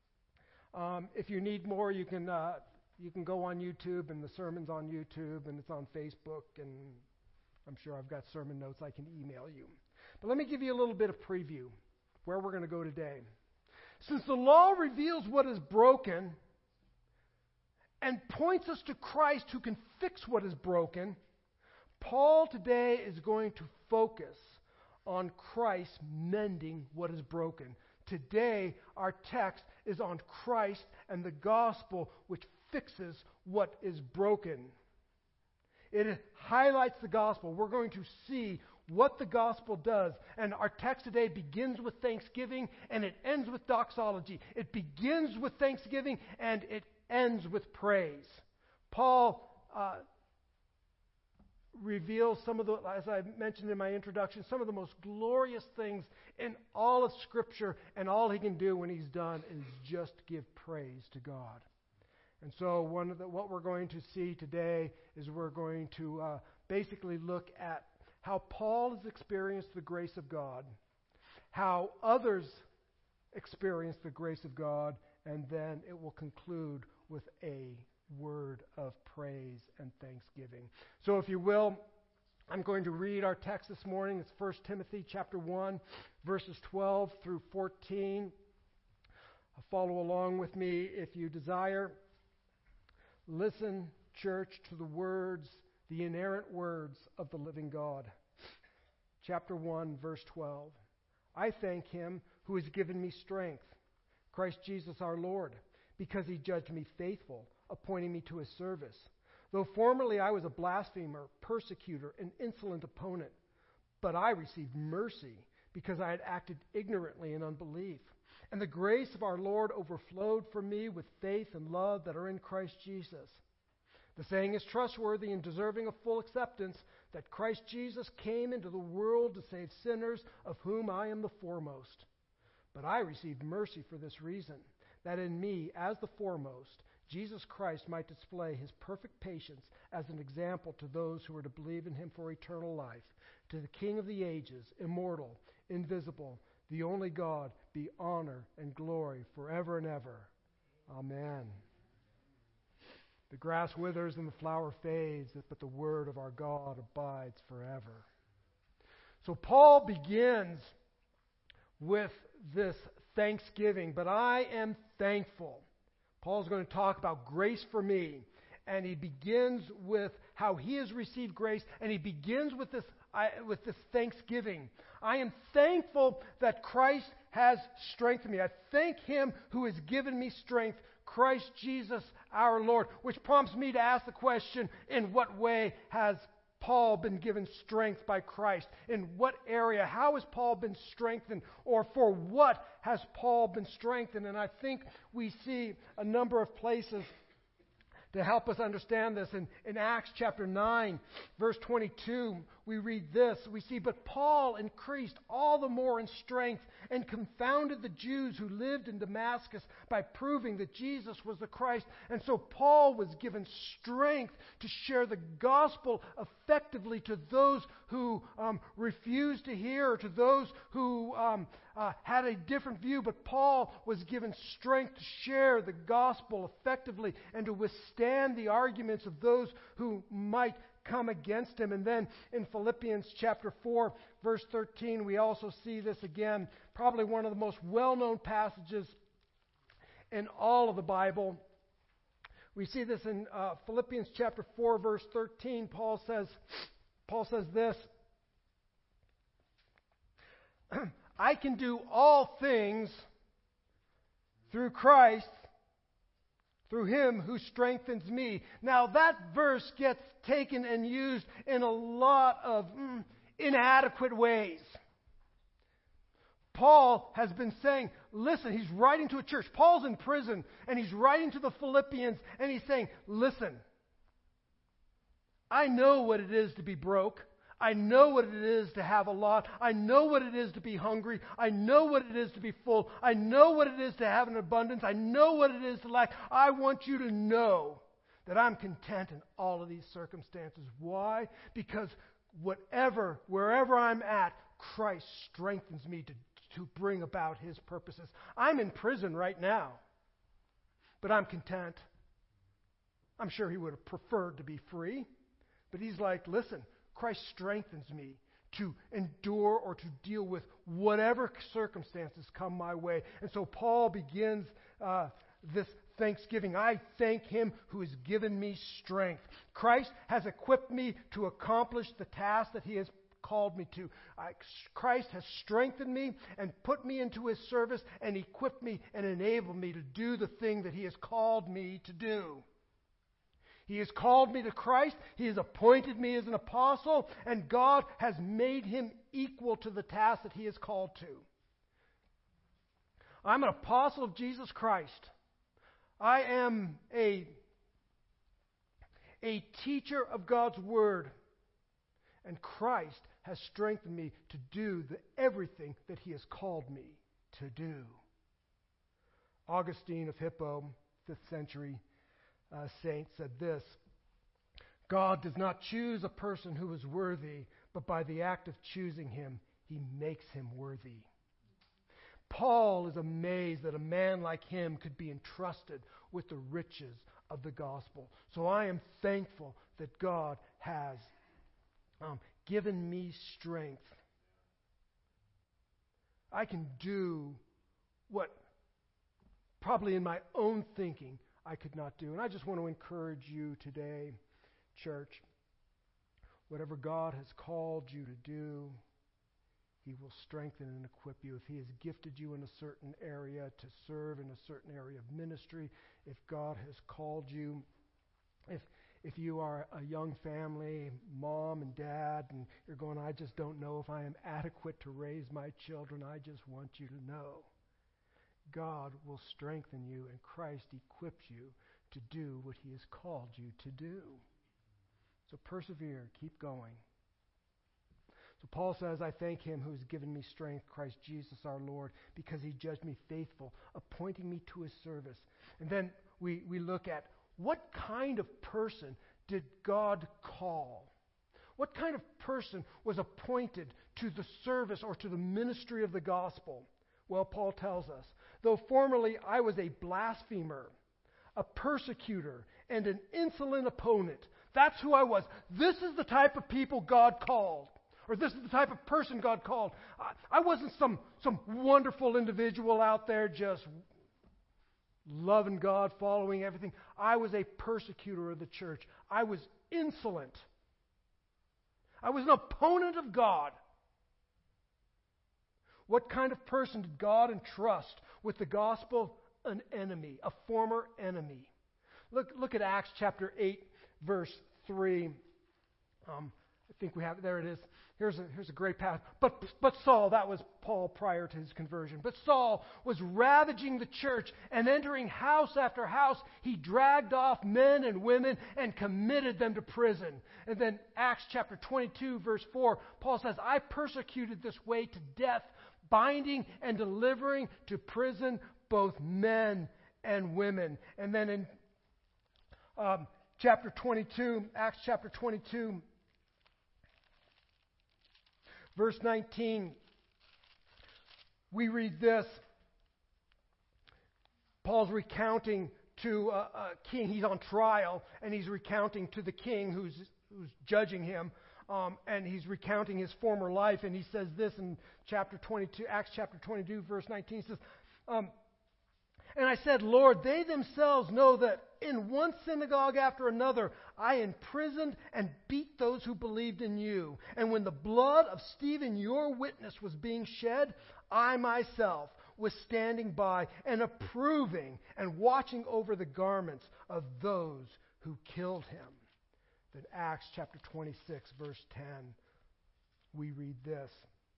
Um, if you need more, you can uh, you can go on YouTube, and the sermon's on YouTube, and it's on Facebook, and I'm sure I've got sermon notes I can email you. But let me give you a little bit of preview where we're going to go today. Since the law reveals what is broken and points us to Christ who can fix what is broken, Paul today is going to focus on Christ mending what is broken. Today, our text is on Christ and the gospel which fixes what is broken. It highlights the gospel. We're going to see what the gospel does. And our text today begins with thanksgiving and it ends with doxology. It begins with thanksgiving and it ends with praise. Paul uh, reveals some of the, as I mentioned in my introduction, some of the most glorious things in all of Scripture, and all he can do when he's done is just give praise to God. And so one of the, what we're going to see today is we're going to uh, basically look at how Paul has experienced the grace of God, how others experience the grace of God, and then it will conclude with a word of praise and thanksgiving. So if you will, I'm going to read our text this morning. It's First Timothy chapter one, verses twelve through fourteen. Follow along with me if you desire. Listen, church, to the words, the inerrant words of the living God. Chapter one, verse twelve. I thank him who has given me strength, Christ Jesus our Lord, because he judged me faithful, appointing me to his service. Though formerly I was a blasphemer, persecutor, and insolent opponent, but I received mercy because I had acted ignorantly in unbelief. And the grace of our Lord overflowed for me with faith and love that are in Christ Jesus. The saying is trustworthy and deserving of full acceptance, that Christ Jesus came into the world to save sinners, of whom I am the foremost. But I received mercy for this reason, that in me, as the foremost, Jesus Christ might display his perfect patience as an example to those who are to believe in him for eternal life. To the King of the ages, immortal, invisible, the only God, be honor and glory forever and ever. Amen. The grass withers and the flower fades, but the word of our God abides forever. So Paul begins with this thanksgiving, but I am thankful. Paul's going to talk about grace for me, and he begins with how he has received grace, and he begins with this I, with this thanksgiving. I am thankful that Christ has strengthened me. I thank him who has given me strength, Christ Jesus our Lord, which prompts me to ask the question, in what way has Paul been given strength by Christ? In what area? How has Paul been strengthened? Or for what has Paul been strengthened? And I think we see a number of places to help us understand this. In, in Acts chapter nine, verse twenty-two, we read this. We see, but Paul increased all the more in strength and confounded the Jews who lived in Damascus by proving that Jesus was the Christ. And so Paul was given strength to share the gospel effectively to those who um, refused to hear, or to those who um, uh, had a different view. But Paul was given strength to share the gospel effectively and to withstand the arguments of those who might come against him. And then in Philippians chapter four, verse thirteen, we also see this again, probably one of the most well-known passages in all of the Bible. We see this in uh, Philippians chapter four, verse thirteen. Paul says, Paul says this, I can do all things through Christ, through him who strengthens me. Now that verse gets taken and used in a lot of mm, inadequate ways. Paul has been saying, listen, he's writing to a church. Paul's in prison, and he's writing to the Philippians, and he's saying, listen, I know what it is to be broke. I know what it is to have a lot. I know what it is to be hungry. I know what it is to be full. I know what it is to have an abundance. I know what it is to lack. I want you to know that I'm content in all of these circumstances. Why? Because whatever, wherever I'm at, Christ strengthens me to, to bring about his purposes. I'm in prison right now, but I'm content. I'm sure he would have preferred to be free, but he's like, listen, Christ strengthens me to endure or to deal with whatever circumstances come my way. And so Paul begins uh, this thanksgiving. I thank him who has given me strength. Christ has equipped me to accomplish the task that he has called me to. I, Christ has strengthened me and put me into his service and equipped me and enabled me to do the thing that he has called me to do. He has called me to Christ. He has appointed me as an apostle, and God has made him equal to the task that he is called to. I'm an apostle of Jesus Christ. I am a, a teacher of God's word, and Christ has strengthened me to do the, everything that he has called me to do. Augustine of Hippo, fifth century Uh, saint, said this, God does not choose a person who is worthy, but by the act of choosing him, he makes him worthy. Paul is amazed that a man like him could be entrusted with the riches of the gospel. So I am thankful that God has um, given me strength. I can do what probably in my own thinking I could not do. And I just want to encourage you today, church, whatever God has called you to do, he will strengthen and equip you. If he has gifted you in a certain area to serve in a certain area of ministry, if God has called you, if if you are a young family, mom and dad, and you're going, I just don't know if I am adequate to raise my children, I just want you to know God will strengthen you, and Christ equips you to do what he has called you to do. So persevere, keep going. So Paul says, I thank him who has given me strength, Christ Jesus our Lord, because he judged me faithful, appointing me to his service. And then we, we look at what kind of person did God call? What kind of person was appointed to the service or to the ministry of the gospel? Well, Paul tells us, though formerly I was a blasphemer, a persecutor, and an insolent opponent. That's who I was. This is the type of people God called. Or this is the type of person God called. I, I wasn't some, some wonderful individual out there just loving God, following everything. I was a persecutor of the church. I was insolent. I was an opponent of God. What kind of person did God entrust with the gospel? An enemy, a former enemy. Look, look at Acts chapter eight, verse three. Um, I think we have it. There it is. Here's a, here's a great passage. But, but Saul, that was Paul prior to his conversion. But Saul was ravaging the church and entering house after house. He dragged off men and women and committed them to prison. And then Acts chapter twenty-two, verse four, Paul says, I persecuted this way to death, binding and delivering to prison both men and women. And then in um, chapter twenty-two, Acts chapter twenty-two, verse nineteen, we read this. Paul's recounting to a, a king. He's on trial, and he's recounting to the king who's, who's judging him. Um, and he's recounting his former life. And he says this in chapter twenty-two, Acts chapter twenty-two, verse nineteen. He says, um, and I said, Lord, they themselves know that in one synagogue after another, I imprisoned and beat those who believed in you. And when the blood of Stephen, your witness, was being shed, I myself was standing by and approving and watching over the garments of those who killed him. Then Acts chapter twenty-six, verse ten, we read this.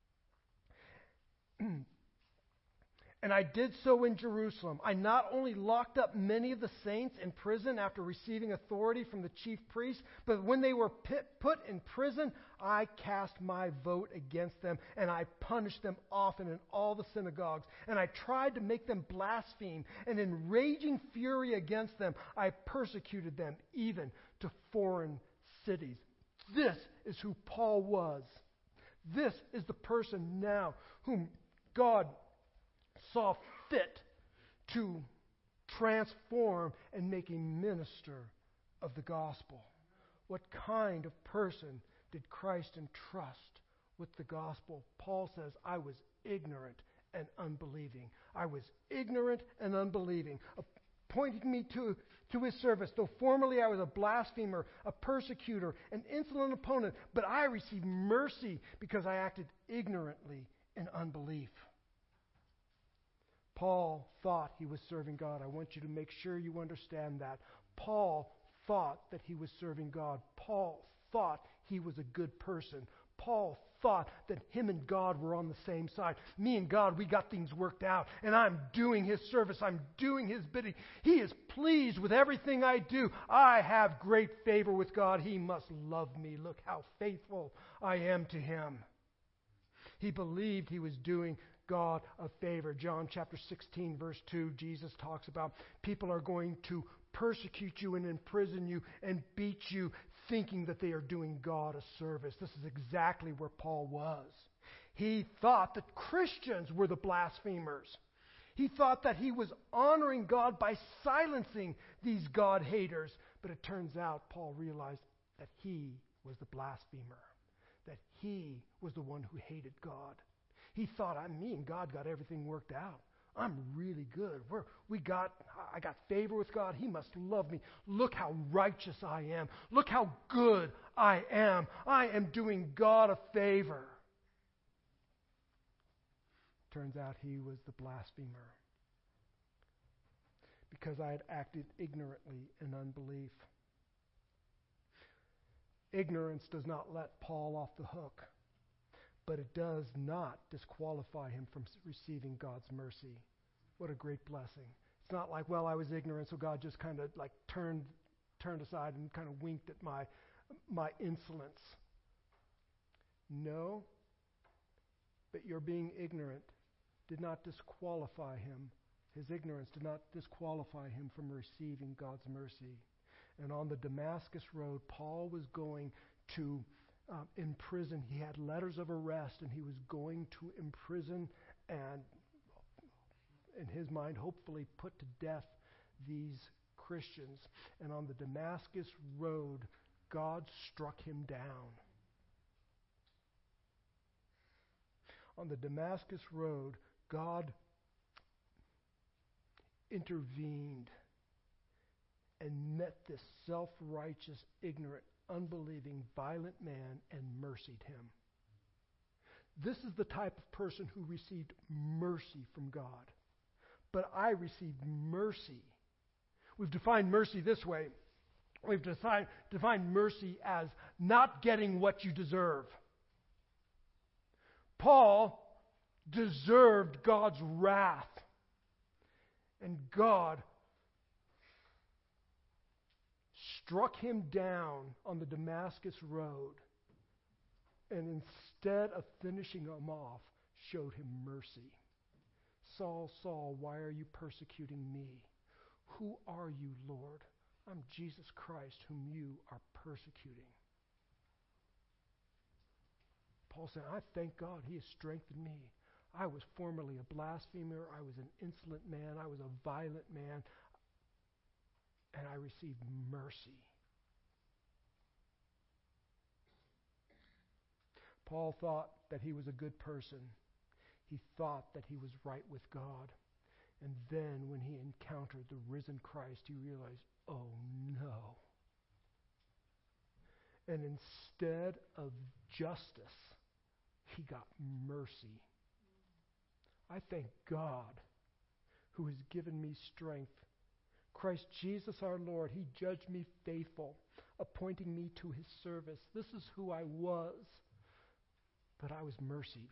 And I did so in Jerusalem. I not only locked up many of the saints in prison after receiving authority from the chief priests, but when they were pit, put in prison, I cast my vote against them, and I punished them often in all the synagogues. And I tried to make them blaspheme, and in raging fury against them, I persecuted them even to foreign cities. This is who Paul was. This is the person now whom God saw fit to transform and make a minister of the gospel. What kind of person did Christ entrust with the gospel? Paul says, I was ignorant and unbelieving. I was ignorant and unbelieving, appointing me to, to his service. Though formerly I was a blasphemer, a persecutor, an insolent opponent, but I received mercy because I acted ignorantly in unbelief. Paul thought he was serving God. I want you to make sure you understand that. Paul thought that he was serving God. Paul thought he was a good person. Paul thought that him and God were on the same side. Me and God, we got things worked out, and I'm doing his service. I'm doing his bidding. He is pleased with everything I do. I have great favor with God. He must love me. Look how faithful I am to him. He believed he was doing God a favor. John chapter sixteen, verse two, Jesus talks about people are going to persecute you and imprison you and beat you, thinking that they are doing God a service. This is exactly where Paul was. He thought that Christians were the blasphemers. He thought that he was honoring God by silencing these God haters. But it turns out Paul realized that he was the blasphemer, that he was the one who hated God. He thought, I mean, God got everything worked out. I'm really good. We're, we got, I got favor with God. He must love me. Look how righteous I am. Look how good I am. I am doing God a favor. Turns out he was the blasphemer because I had acted ignorantly in unbelief. Ignorance does not let Paul off the hook, but it does not disqualify him from receiving God's mercy. What a great blessing. It's not like, well, I was ignorant, so God just kind of like turned turned aside and kind of winked at my my insolence. No, but your being ignorant did not disqualify him. His ignorance did not disqualify him from receiving God's mercy. And on the Damascus road, Paul was going to um, imprison. He had letters of arrest, and he was going to imprison and, in his mind, hopefully put to death these Christians. And on the Damascus road, God struck him down. On the Damascus road, God intervened and met this self-righteous, ignorant, unbelieving, violent man and mercied him. This is the type of person who received mercy from God. But I received mercy. We've defined mercy this way. We've defined, defined mercy as not getting what you deserve. Paul deserved God's wrath. And God struck him down on the Damascus road, and instead of finishing him off, showed him mercy. Saul, Saul, why are you persecuting me? Who are you, Lord? I'm Jesus Christ, whom you are persecuting. Paul said, I thank God he has strengthened me. I was formerly a blasphemer. I was an insolent man. I was a violent man. And I received mercy. Paul thought that he was a good person. He thought that he was right with God. And then when he encountered the risen Christ, he realized, oh no. And instead of justice, he got mercy. I thank God who has given me strength. Christ Jesus our Lord, he judged me faithful, appointing me to his service. This is who I was, but I was mercied.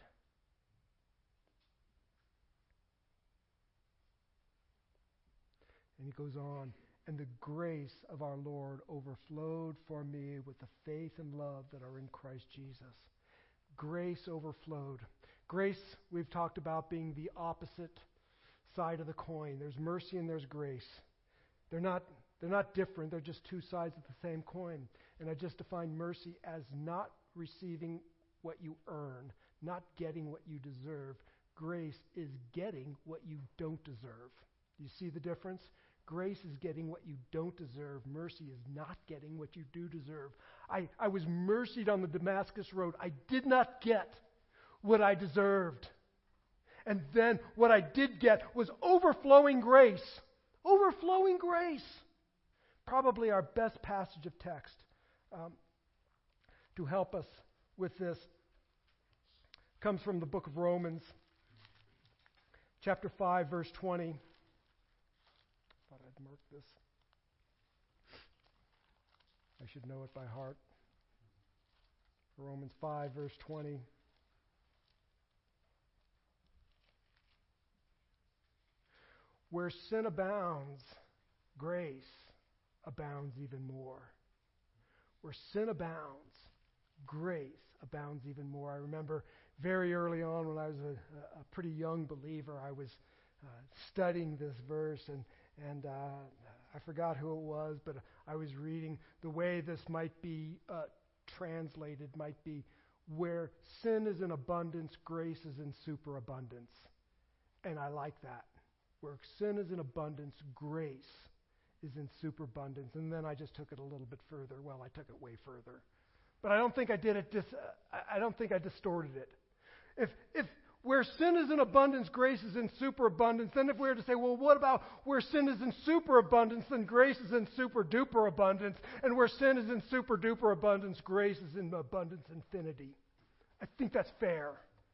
And he goes on, and the grace of our Lord overflowed for me with the faith and love that are in Christ Jesus. Grace overflowed. Grace, we've talked about being the opposite side of the coin. There's mercy and there's grace. They're not, they're not different. They're just two sides of the same coin. And I just define mercy as not receiving what you earn, not getting what you deserve. Grace is getting what you don't deserve. Do you see the difference? Grace is getting what you don't deserve. Mercy is not getting what you do deserve. I, I was mercied on the Damascus road. I did not get what I deserved. And then what I did get was overflowing grace. Overflowing grace. Probably our best passage of text um, to help us with this comes from the book of Romans, chapter five, verse twenty. Thought I'd mark this. I should know it by heart. Romans five, verse twenty. Where sin abounds, grace abounds even more. Where sin abounds, grace abounds even more. I remember very early on when I was a, a pretty young believer, I was uh, studying this verse, and, and uh, I forgot who it was, but I was reading the way this might be uh, translated, might be, where sin is in abundance, grace is in superabundance. And I like that. Where sin is in abundance, grace is in superabundance. And then I just took it a little bit further. Well, I took it way further. But I don't think I did it dis- I don't think I distorted it. If if where sin is in abundance, grace is in superabundance, then if we were to say, well, what about where sin is in superabundance, then grace is in super duper abundance, and where sin is in super duper abundance, grace is in abundance infinity. I think that's fair.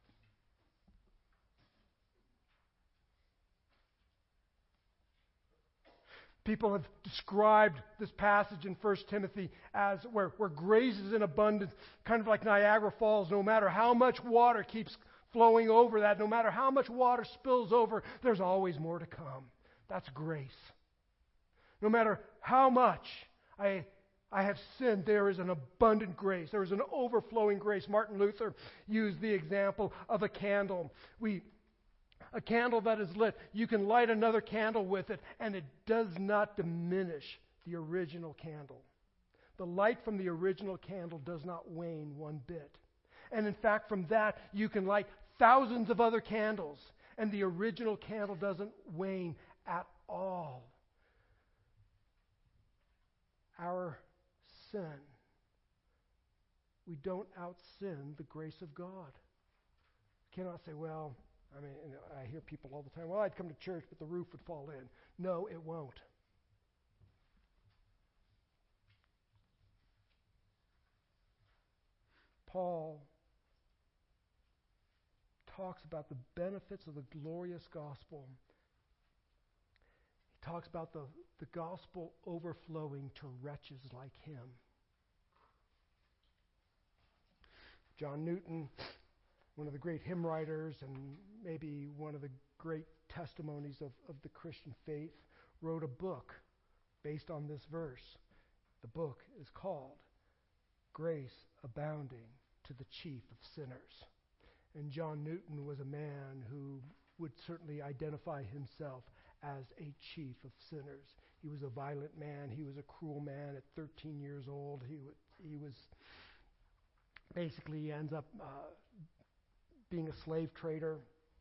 People have described this passage in First Timothy as where, where grace is in abundance, kind of like Niagara Falls. No matter how much water keeps flowing over that, no matter how much water spills over, there's always more to come. That's grace. No matter how much I, I have sinned. There is an abundant grace. There is an overflowing grace. Martin Luther used the example of a candle. We, a candle that is lit, you can light another candle with it, and it does not diminish the original candle. The light from the original candle does not wane one bit. And in fact, from that, you can light thousands of other candles, and the original candle doesn't wane at all. Our sin, we don't out-sin the grace of God. You cannot say, well, I mean, you know, I hear people all the time, well, I'd come to church, but the roof would fall in. No, it won't. Paul talks about the benefits of the glorious gospel. He talks about the, the gospel overflowing to wretches like him. John Newton, one of the great hymn writers and maybe one of the great testimonies of, of the Christian faith, wrote a book based on this verse. The book is called Grace Abounding to the Chief of Sinners. And John Newton was a man who would certainly identify himself as a chief of sinners. He was a violent man. He was a cruel man. At thirteen years old, he w- he was basically he ends up uh, being a slave trader.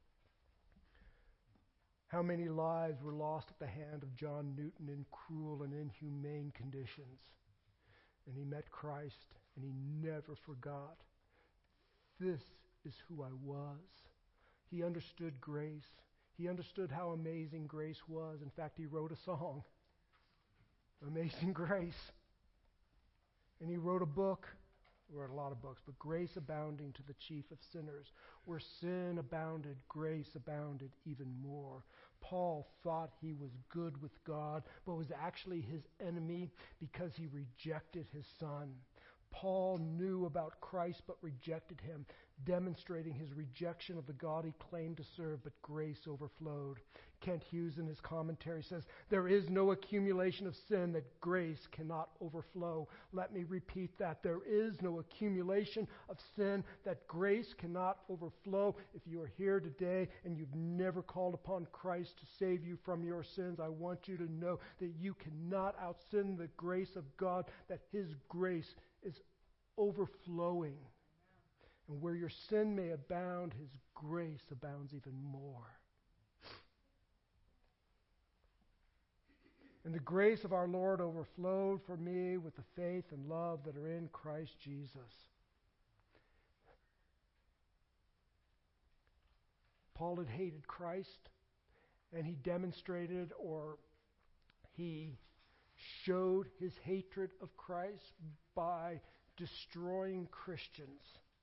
How many lives were lost at the hand of John Newton in cruel and inhumane conditions? And he met Christ, and he never forgot. This is who I was. He understood grace. He understood how amazing grace was. In fact, he wrote a song, Amazing Grace. And he wrote a book, he wrote a lot of books, but Grace Abounding to the Chief of Sinners. Where sin abounded, grace abounded even more. Paul thought he was good with God, but was actually his enemy because he rejected his Son. Paul knew about Christ but rejected him, demonstrating his rejection of the God he claimed to serve, but grace overflowed. Kent Hughes in his commentary says, there is no accumulation of sin that grace cannot overflow. Let me repeat that. There is no accumulation of sin that grace cannot overflow. If you are here today and you've never called upon Christ to save you from your sins, I want you to know that you cannot out-sin the grace of God, that His grace is overflowing. And where your sin may abound, His grace abounds even more. And the grace of our Lord overflowed for me with the faith and love that are in Christ Jesus. Paul had hated Christ, and he demonstrated or he showed his hatred of Christ by destroying Christians.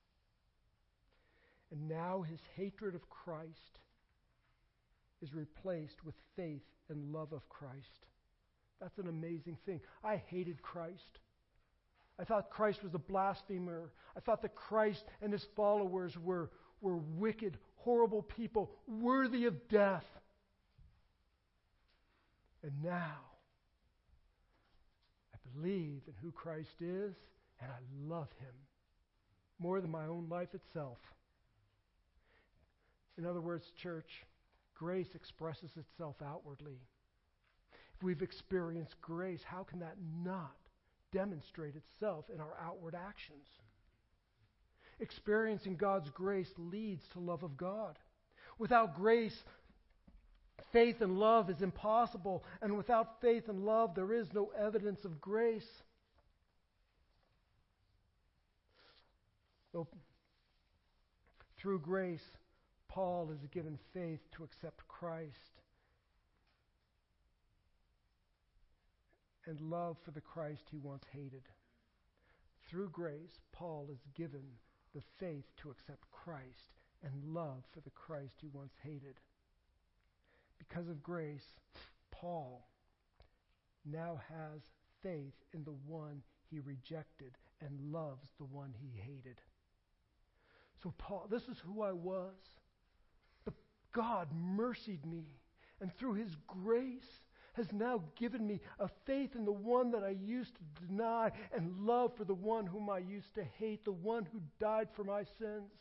And now his hatred of Christ is replaced with faith and love of Christ. That's an amazing thing. I hated Christ. I thought Christ was a blasphemer. I thought that Christ and his followers were, were wicked, horrible people, worthy of death. And now, I believe in who Christ is, and I love Him more than my own life itself. In other words, church, grace expresses itself outwardly. If we've experienced grace, how can that not demonstrate itself in our outward actions? Experiencing God's grace leads to love of God. Without grace, faith and love is impossible, and without faith and love, there is no evidence of grace. So, through grace, Paul is given faith to accept Christ and love for the Christ he once hated. Through grace, Paul is given the faith to accept Christ and love for the Christ he once hated. Because of grace, Paul now has faith in the one he rejected and loves the one he hated. So Paul, this is who I was. But God mercied me, and through His grace has now given me a faith in the one that I used to deny and love for the one whom I used to hate, the one who died for my sins.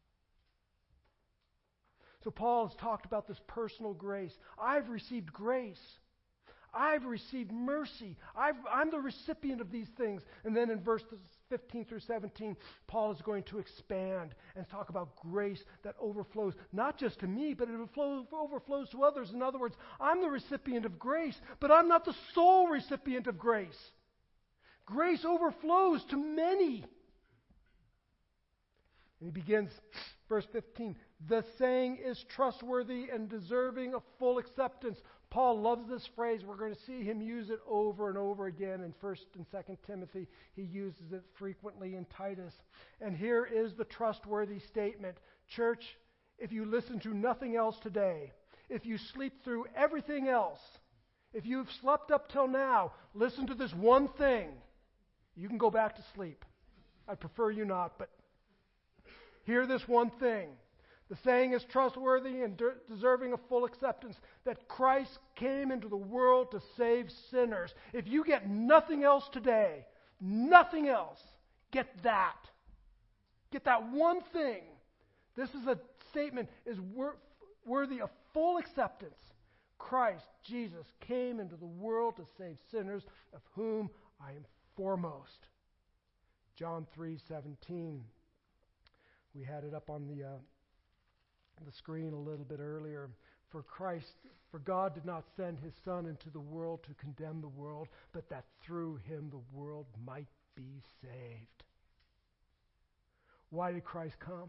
So Paul has talked about this personal grace. I've received grace. I've received mercy. I've, I'm the recipient of these things. And then in verses fifteen through seventeen, Paul is going to expand and talk about grace that overflows, not just to me, but it overflows, overflows to others. In other words, I'm the recipient of grace, but I'm not the sole recipient of grace. Grace overflows to many. And he begins, verse fifteen, the saying is trustworthy and deserving of full acceptance. Paul loves this phrase. We're going to see him use it over and over again in First and Second Timothy. He uses it frequently in Titus. And here is the trustworthy statement. Church, if you listen to nothing else today, if you sleep through everything else, if you've slept up till now, listen to this one thing. You can go back to sleep. I'd prefer you not, but hear this one thing. The saying is trustworthy and de- deserving of full acceptance, that Christ came into the world to save sinners. If you get nothing else today, nothing else, get that. Get that one thing. This is a statement is wor- worthy of full acceptance. Christ, Jesus, came into the world to save sinners, of whom I am foremost. John three seventeen. We had it up on the... Uh, the screen a little bit earlier. For Christ, for God did not send his Son into the world to condemn the world, but that through him the world might be saved. Why did Christ come?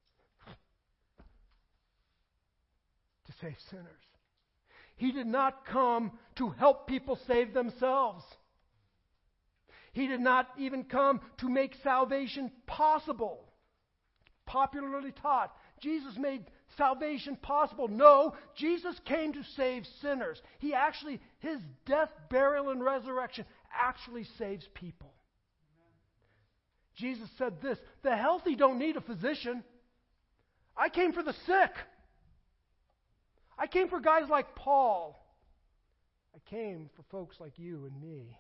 To save sinners. He did not come to help people save themselves. He did not even come to make salvation possible. Popularly taught, Jesus made salvation possible. No, Jesus came to save sinners. He actually, his death, burial, and resurrection actually saves people. Jesus said this, the healthy don't need a physician. I came for the sick. I came for guys like Paul. I came for folks like you and me.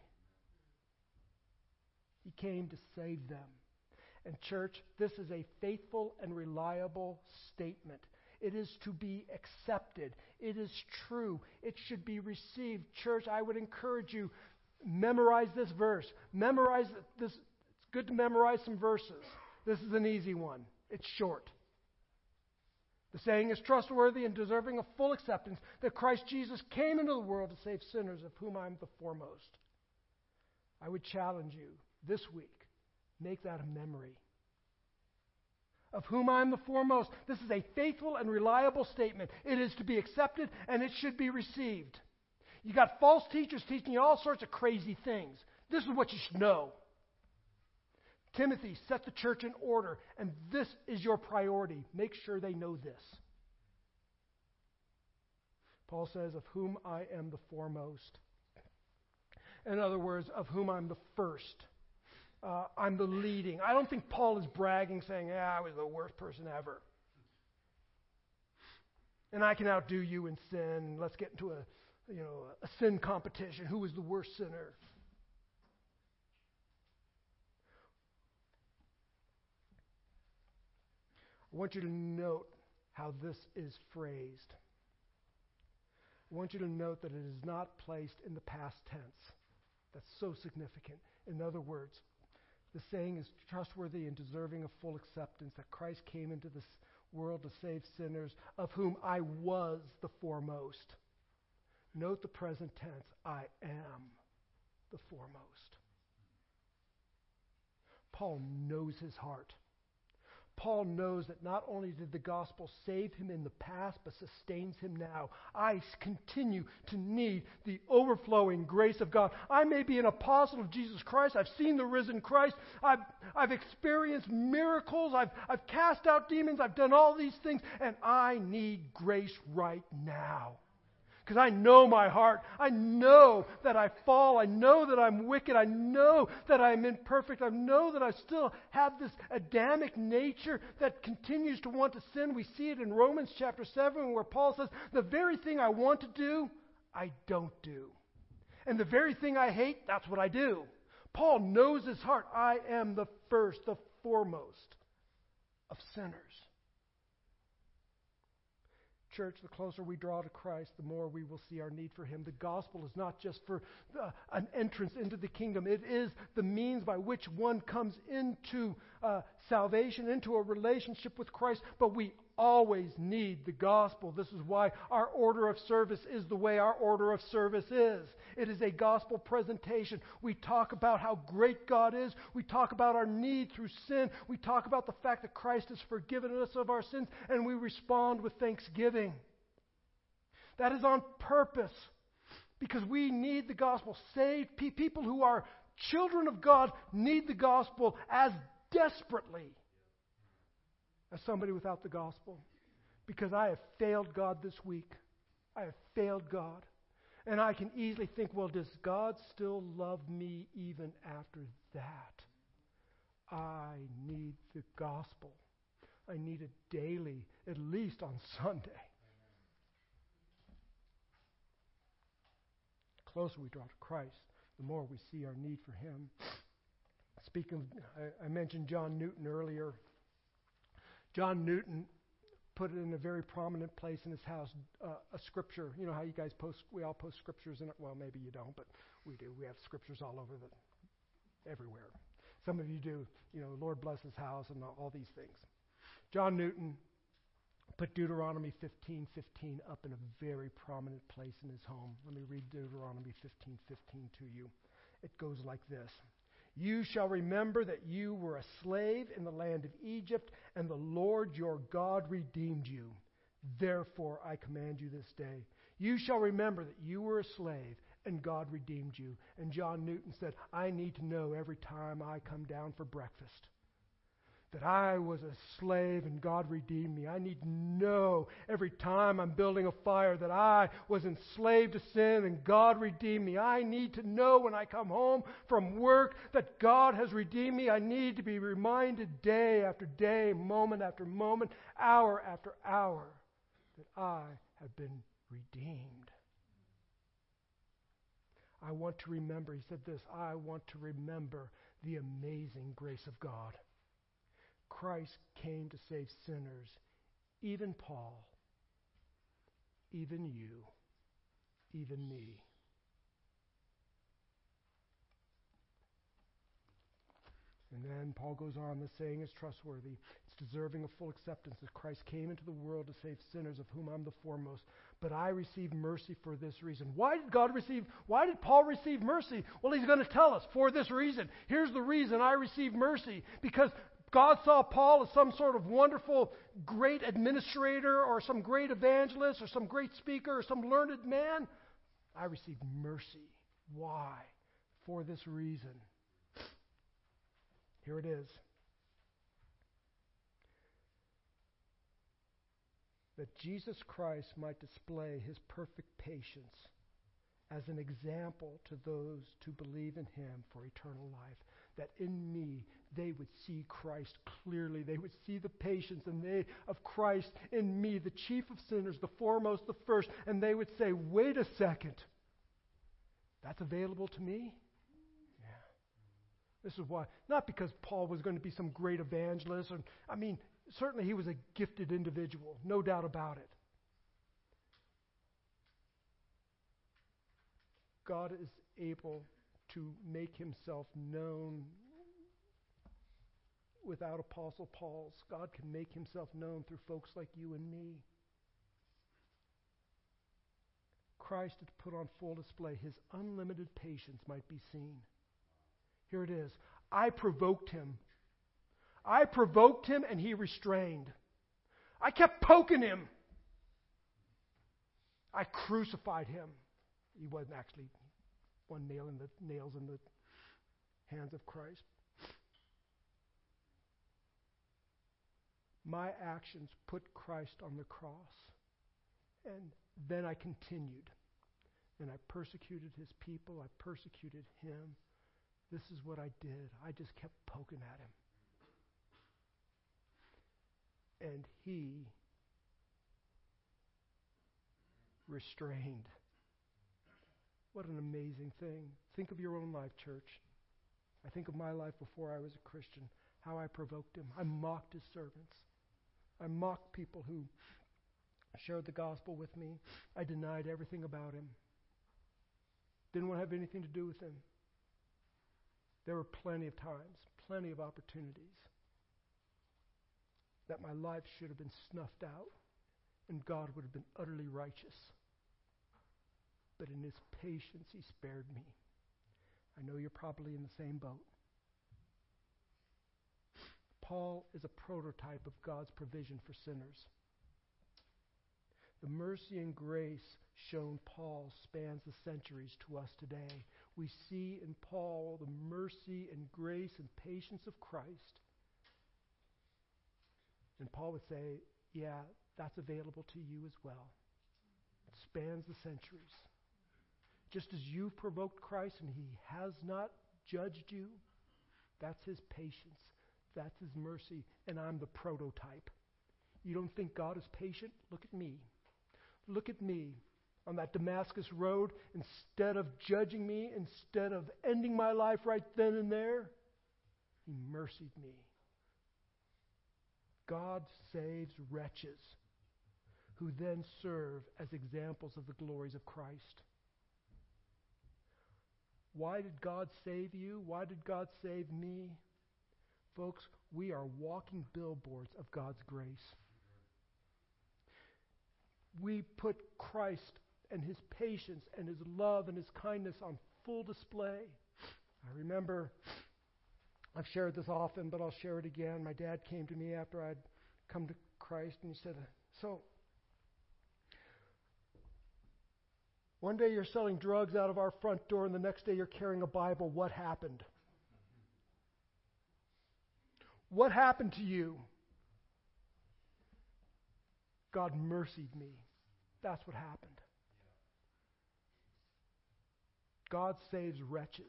He came to save them. And church, this is a faithful and reliable statement. It is to be accepted. It is true. It should be received. Church, I would encourage you, memorize this verse. Memorize this. It's good to memorize some verses. This is an easy one. It's short. The saying is trustworthy and deserving of full acceptance, that Christ Jesus came into the world to save sinners, of whom I am the foremost. I would challenge you this week. Make that a memory. Of whom I am the foremost. This is a faithful and reliable statement. It is to be accepted and it should be received. You got false teachers teaching you all sorts of crazy things. This is what you should know. Timothy, set the church in order, and this is your priority. Make sure they know this. Paul says, of whom I am the foremost. In other words, of whom I'm the first. Uh, I'm the leading. I don't think Paul is bragging, saying, yeah, I was the worst person ever. And I can outdo you in sin. Let's get into a, you know, a sin competition. Who is the worst sinner? I want you to note how this is phrased. I want you to note that it is not placed in the past tense. That's so significant. In other words, the saying is trustworthy and deserving of full acceptance, that Christ came into this world to save sinners, of whom I was the foremost. Note the present tense. I am the foremost. Paul knows his heart. Paul knows that not only did the gospel save him in the past, but sustains him now. I continue to need the overflowing grace of God. I may be an apostle of Jesus Christ. I've seen the risen Christ. I've, I've experienced miracles. I've, I've cast out demons. I've done all these things. And I need grace right now. Because I know my heart. I know that I fall. I know that I'm wicked. I know that I'm imperfect. I know that I still have this Adamic nature that continues to want to sin. We see it in Romans chapter seven where Paul says, the very thing I want to do, I don't do. And the very thing I hate, that's what I do. Paul knows his heart. I am the first, the foremost of sinners. Church, the closer we draw to Christ, the more we will see our need for Him. The gospel is not just for uh, an entrance into the kingdom. It is the means by which one comes into uh, salvation, into a relationship with Christ. But we always need the gospel. This is why our order of service is the way our order of service is. It is a gospel presentation. We talk about how great God is. We talk about our need through sin. We talk about the fact that Christ has forgiven us of our sins, and we respond with thanksgiving. That is on purpose, because we need the gospel. Saved pe- people who are children of God need the gospel as desperately as somebody without the gospel. Because I have failed God this week. I have failed God. And I can easily think, well, does God still love me even after that? I need the gospel. I need it daily, at least on Sunday. The closer we draw to Christ, the more we see our need for Him. Speaking of, I, I mentioned John Newton earlier. John Newton put it in a very prominent place in his house, uh, a scripture. You know how you guys post, we all post scriptures in it. Well, maybe you don't, but we do. We have scriptures all over the, everywhere. Some of you do, you know, Lord bless His house and all, all these things. John Newton put Deuteronomy fifteen fifteen up in a very prominent place in his home. Let me read Deuteronomy fifteen fifteen to you. It goes like this. You shall remember that you were a slave in the land of Egypt, and the Lord your God redeemed you. Therefore I command you this day. You shall remember that you were a slave, and God redeemed you. And John Newton said, I need to know every time I come down for breakfast that I was a slave and God redeemed me. I need to know every time I'm building a fire that I was enslaved to sin and God redeemed me. I need to know when I come home from work that God has redeemed me. I need to be reminded day after day, moment after moment, hour after hour that I have been redeemed. I want to remember, he said this, I want to remember the amazing grace of God. Christ came to save sinners, even Paul, even you, even me. And then Paul goes on, the saying is trustworthy. It's deserving of full acceptance that Christ came into the world to save sinners, of whom I'm the foremost. But I received mercy for this reason. Why did God receive, why did Paul receive mercy? Well, he's going to tell us, for this reason. Here's the reason I received mercy. Because God saw Paul as some sort of wonderful, great administrator or some great evangelist or some great speaker or some learned man. I received mercy. Why? For this reason. Here it is. That Jesus Christ might display His perfect patience as an example to those to believe in Him for eternal life. That in me they would see Christ clearly. They would see the patience and they of Christ in me, the chief of sinners, the foremost, the first. And they would say, wait a second. That's available to me? Yeah. This is why. Not because Paul was going to be some great evangelist. Or, I mean, certainly he was a gifted individual. No doubt about it. God is able to make Himself known without Apostle Paul's. God can make Himself known through folks like you and me. Christ had put on full display His unlimited patience might be seen. Here it is. I provoked Him. I provoked Him and He restrained. I kept poking Him. I crucified Him. He wasn't actually one nail in the nails in the hands of Christ. My actions put Christ on the cross. And then I continued. And I persecuted His people. I persecuted Him. This is what I did. I just kept poking at Him. And He restrained. What an amazing thing. Think of your own life, church. I think of my life before I was a Christian, how I provoked him. I mocked his servants. I mocked people who shared the gospel with me. I denied everything about him. Didn't want to have anything to do with him. There were plenty of times, plenty of opportunities that my life should have been snuffed out and God would have been utterly righteous. But in his patience, he spared me. I know you're probably in the same boat. Paul is a prototype of God's provision for sinners. The mercy and grace shown Paul spans the centuries to us today. We see in Paul the mercy and grace and patience of Christ. And Paul would say, yeah, that's available to you as well. It spans the centuries. Just as you've provoked Christ and he has not judged you, that's his patience. That's his mercy. And I'm the prototype. You don't think God is patient? Look at me. Look at me on that Damascus road. Instead of judging me, instead of ending my life right then and there, he mercied me. God saves wretches who then serve as examples of the glories of Christ. Why did God save you? Why did God save me? Folks, we are walking billboards of God's grace. We put Christ and his patience and his love and his kindness on full display. I remember, I've shared this often, but I'll share it again. My dad came to me after I'd come to Christ and he said, so, one day you're selling drugs out of our front door and the next day you're carrying a Bible. What happened? What happened to you? God mercied me. That's what happened. God saves wretches.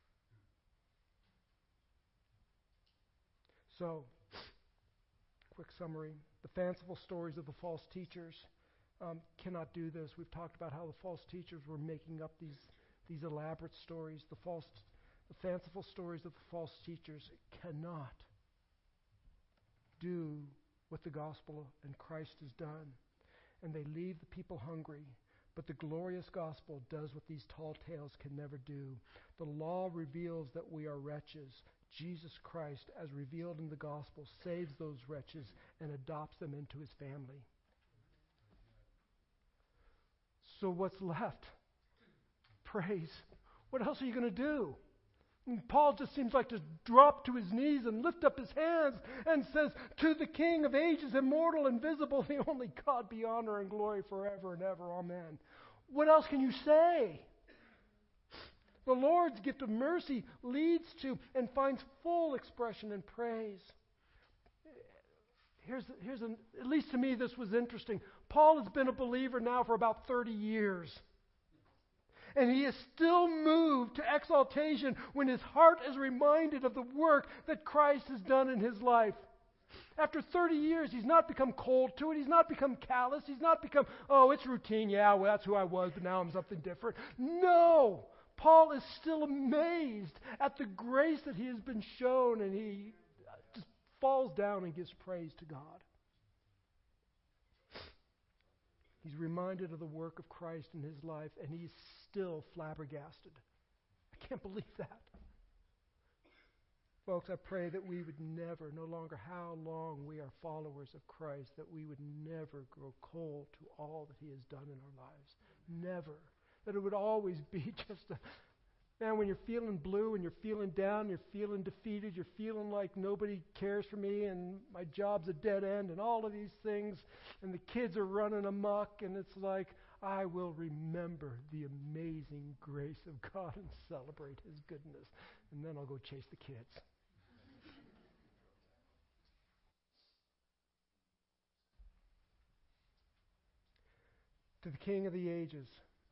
So, quick summary. The fanciful stories of the false teachers um, cannot do this. We've talked about how the false teachers were making up these, these elaborate stories. The false, the fanciful stories of the false teachers cannot do what the gospel and Christ has done. And they leave the people hungry. But the glorious gospel does what these tall tales can never do. The law reveals that we are wretches. Jesus Christ, as revealed in the gospel, saves those wretches and adopts them into his family. So what's left? Praise. What else are you going to do? And Paul just seems like to drop to his knees and lift up his hands and says, to the King of ages, immortal, invisible, the only God, be honor and glory forever and ever. Amen. What else can you say? The Lord's gift of mercy leads to and finds full expression in praise. Here's, here's an, at least to me this was interesting. Paul has been a believer now for about thirty years. And he is still moved to exaltation when his heart is reminded of the work that Christ has done in his life. After thirty years, he's not become cold to it. He's not become callous. He's not become, oh, it's routine. Yeah, well, that's who I was, but now I'm something different. No! Paul is still amazed at the grace that he has been shown, and he just falls down and gives praise to God. He's reminded of the work of Christ in his life, and he's still flabbergasted. I can't believe that. Folks, I pray that we would never, no longer how long we are followers of Christ, that we would never grow cold to all that he has done in our lives. Never. That it would always be just a, man, when you're feeling blue and you're feeling down, you're feeling defeated, you're feeling like nobody cares for me and my job's a dead end and all of these things, and the kids are running amok, and it's like, I will remember the amazing grace of God and celebrate his goodness. And then I'll go chase the kids. To the King of the ages,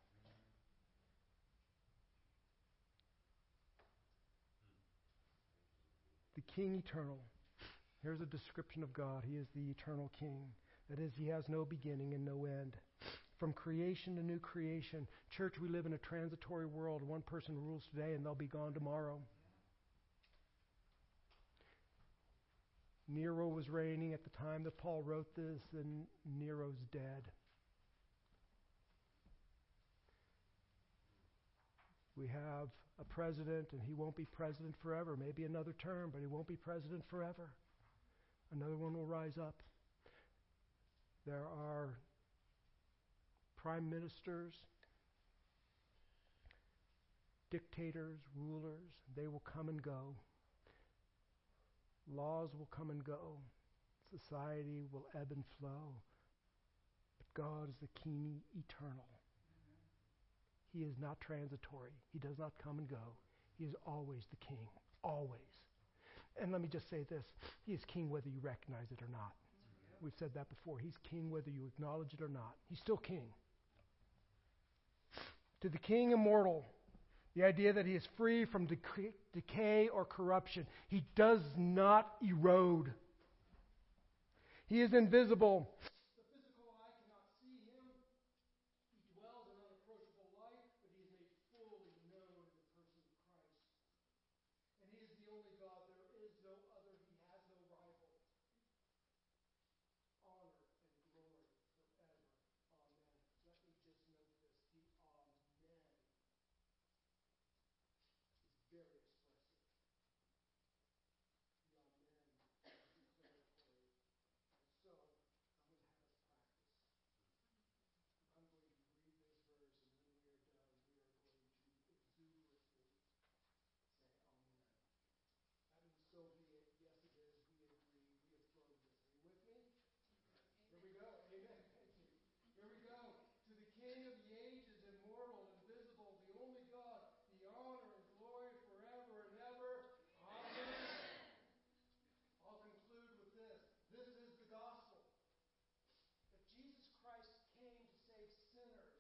the King eternal. Here's a description of God. He is the eternal King. That is, he has no beginning and no end. from creation to new creation. Church, we live in a transitory world. One person rules today and they'll be gone tomorrow. Nero was reigning at the time that Paul wrote this, and Nero's dead. We have a president, and he won't be president forever. Maybe another term, but he won't be president forever. Another one will rise up. There are prime ministers, dictators, rulers. They will come and go. Laws will come and go. Society will ebb and flow. But God is the King eternal. He is not transitory. He does not come and go. He is always the King. Always. And let me just say this. He is King whether you recognize it or not. We've said that before. He's King whether you acknowledge it or not. He's still King. To the King immortal, the idea that he is free from dec- decay or corruption. He does not erode. He is invisible. The physical eye cannot see him. He dwells in unapproachable light, but he is made fully known in the person of Christ. And he is the only God. There is no other. He has no rival. Honor and glory forever. Amen. Let me just note this. The Amen is very expressive. The Amen is declaratory. And so, I'm going to have us practice. I'm going to read this verse, and when we are done, we are going to exuberantly say Amen. That means so be it. Yes, it is. We agree. We affirm this. Are you with me? Here we go. Amen. Thank you. Here we go. To the King of the ages, immortal, invisible, the only God, the honor and glory forever and ever. Amen. I'll conclude with this. This is the gospel. That Jesus Christ came to save sinners.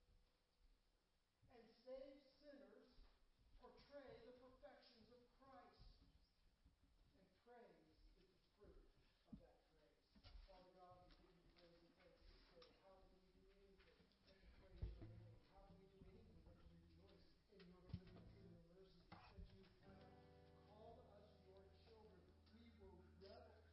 And saved sinners portray the perfections of Christ. And praise is the fruit of that praise. Father God, we give you praise and thanks this day. How can we do anything but to praise your name? How can we do anything but to rejoice in your goodness and your mercy that you have called us your children? We were rebels,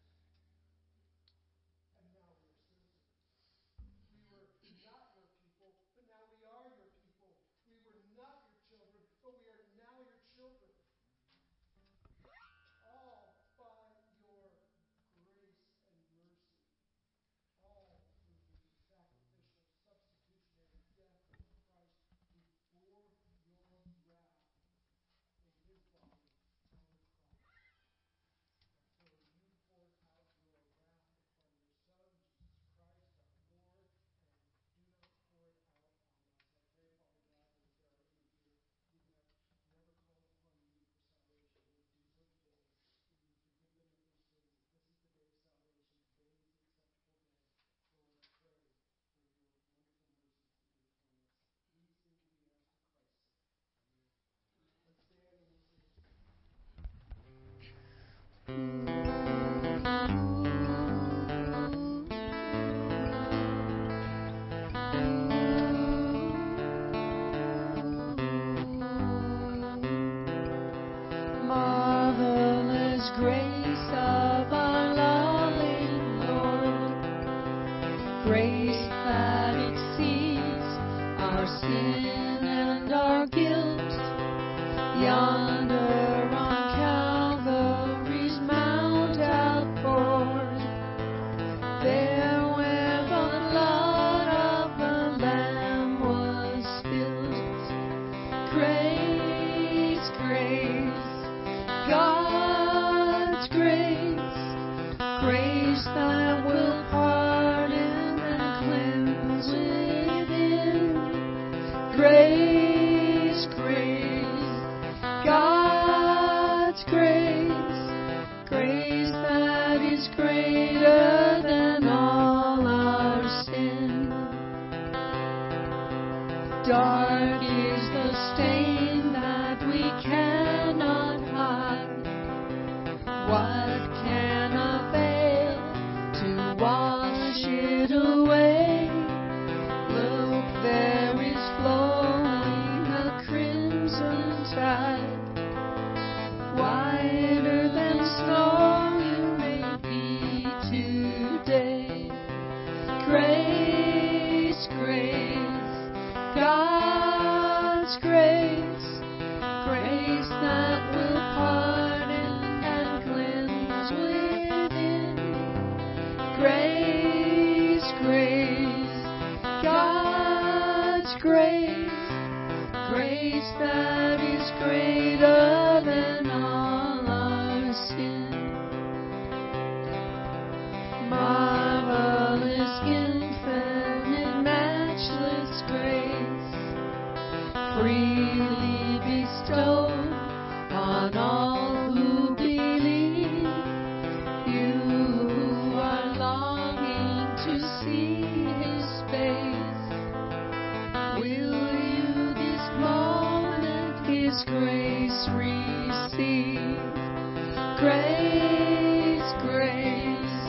and now we are citizens. We were not your people, but now we are your people. We were not your children, but we are now your children. All by your grace and mercy. All through the sacrificial, substitutionary death of Christ, who bore your wrath in his body on the cross. And so you poured out your wrath upon your Son, Jesus Christ, our Lord, and do not pour it out on us. I pray, Father God, that if there are any here who have never called upon you for salvation, would do so today. That you would forgive them of their sins. That this is the day of salvation. Today is the acceptable day. Lord, I pray for your wonderful mercies to be upon us. These things we ask for Christ's sake. Amen. Let's stand and we'll sing. Marvelous grace of our loving Lord, grace that exceeds our sin and our guilt. Yonder on Calvary's mount outpoured, there where the blood of the Lamb was spilled. Grace, grace, God's grace, grace that will pardon and cleanse within. Grace, grace, God's grace, grace that is greater than all our sin. Dark is the stain that we cannot hide. What can avail to wash it away? The God's grace, grace that will pardon and cleanse within. Grace, grace, God's grace, grace that is greater than all our sin. Marvelous, infinite, matchless grace, freely bestowed on all who believe. You who are longing to see His face, will you this moment His grace receive? Grace, grace,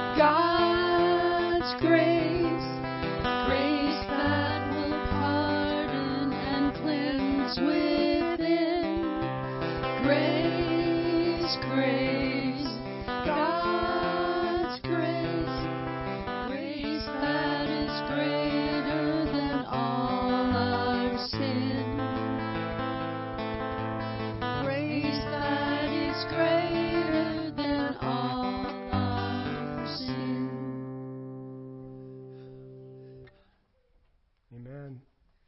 God's grace, grace that will pardon and cleanse within. Grace, grace, God's grace, grace that is greater than all our sin. Grace that is greater than all our sin. Amen.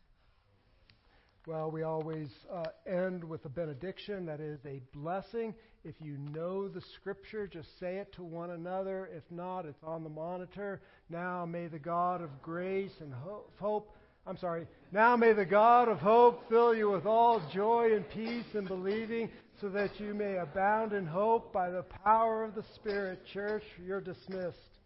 Well, we always uh, end with a benediction. That is a blessing. If you know the Scripture, just say it to one another. If not, it's on the monitor. Now may the God of grace and ho- hope, I'm sorry, now may the God of hope fill you with all joy and peace in believing, so that you may abound in hope by the power of the Spirit. Church, you're dismissed.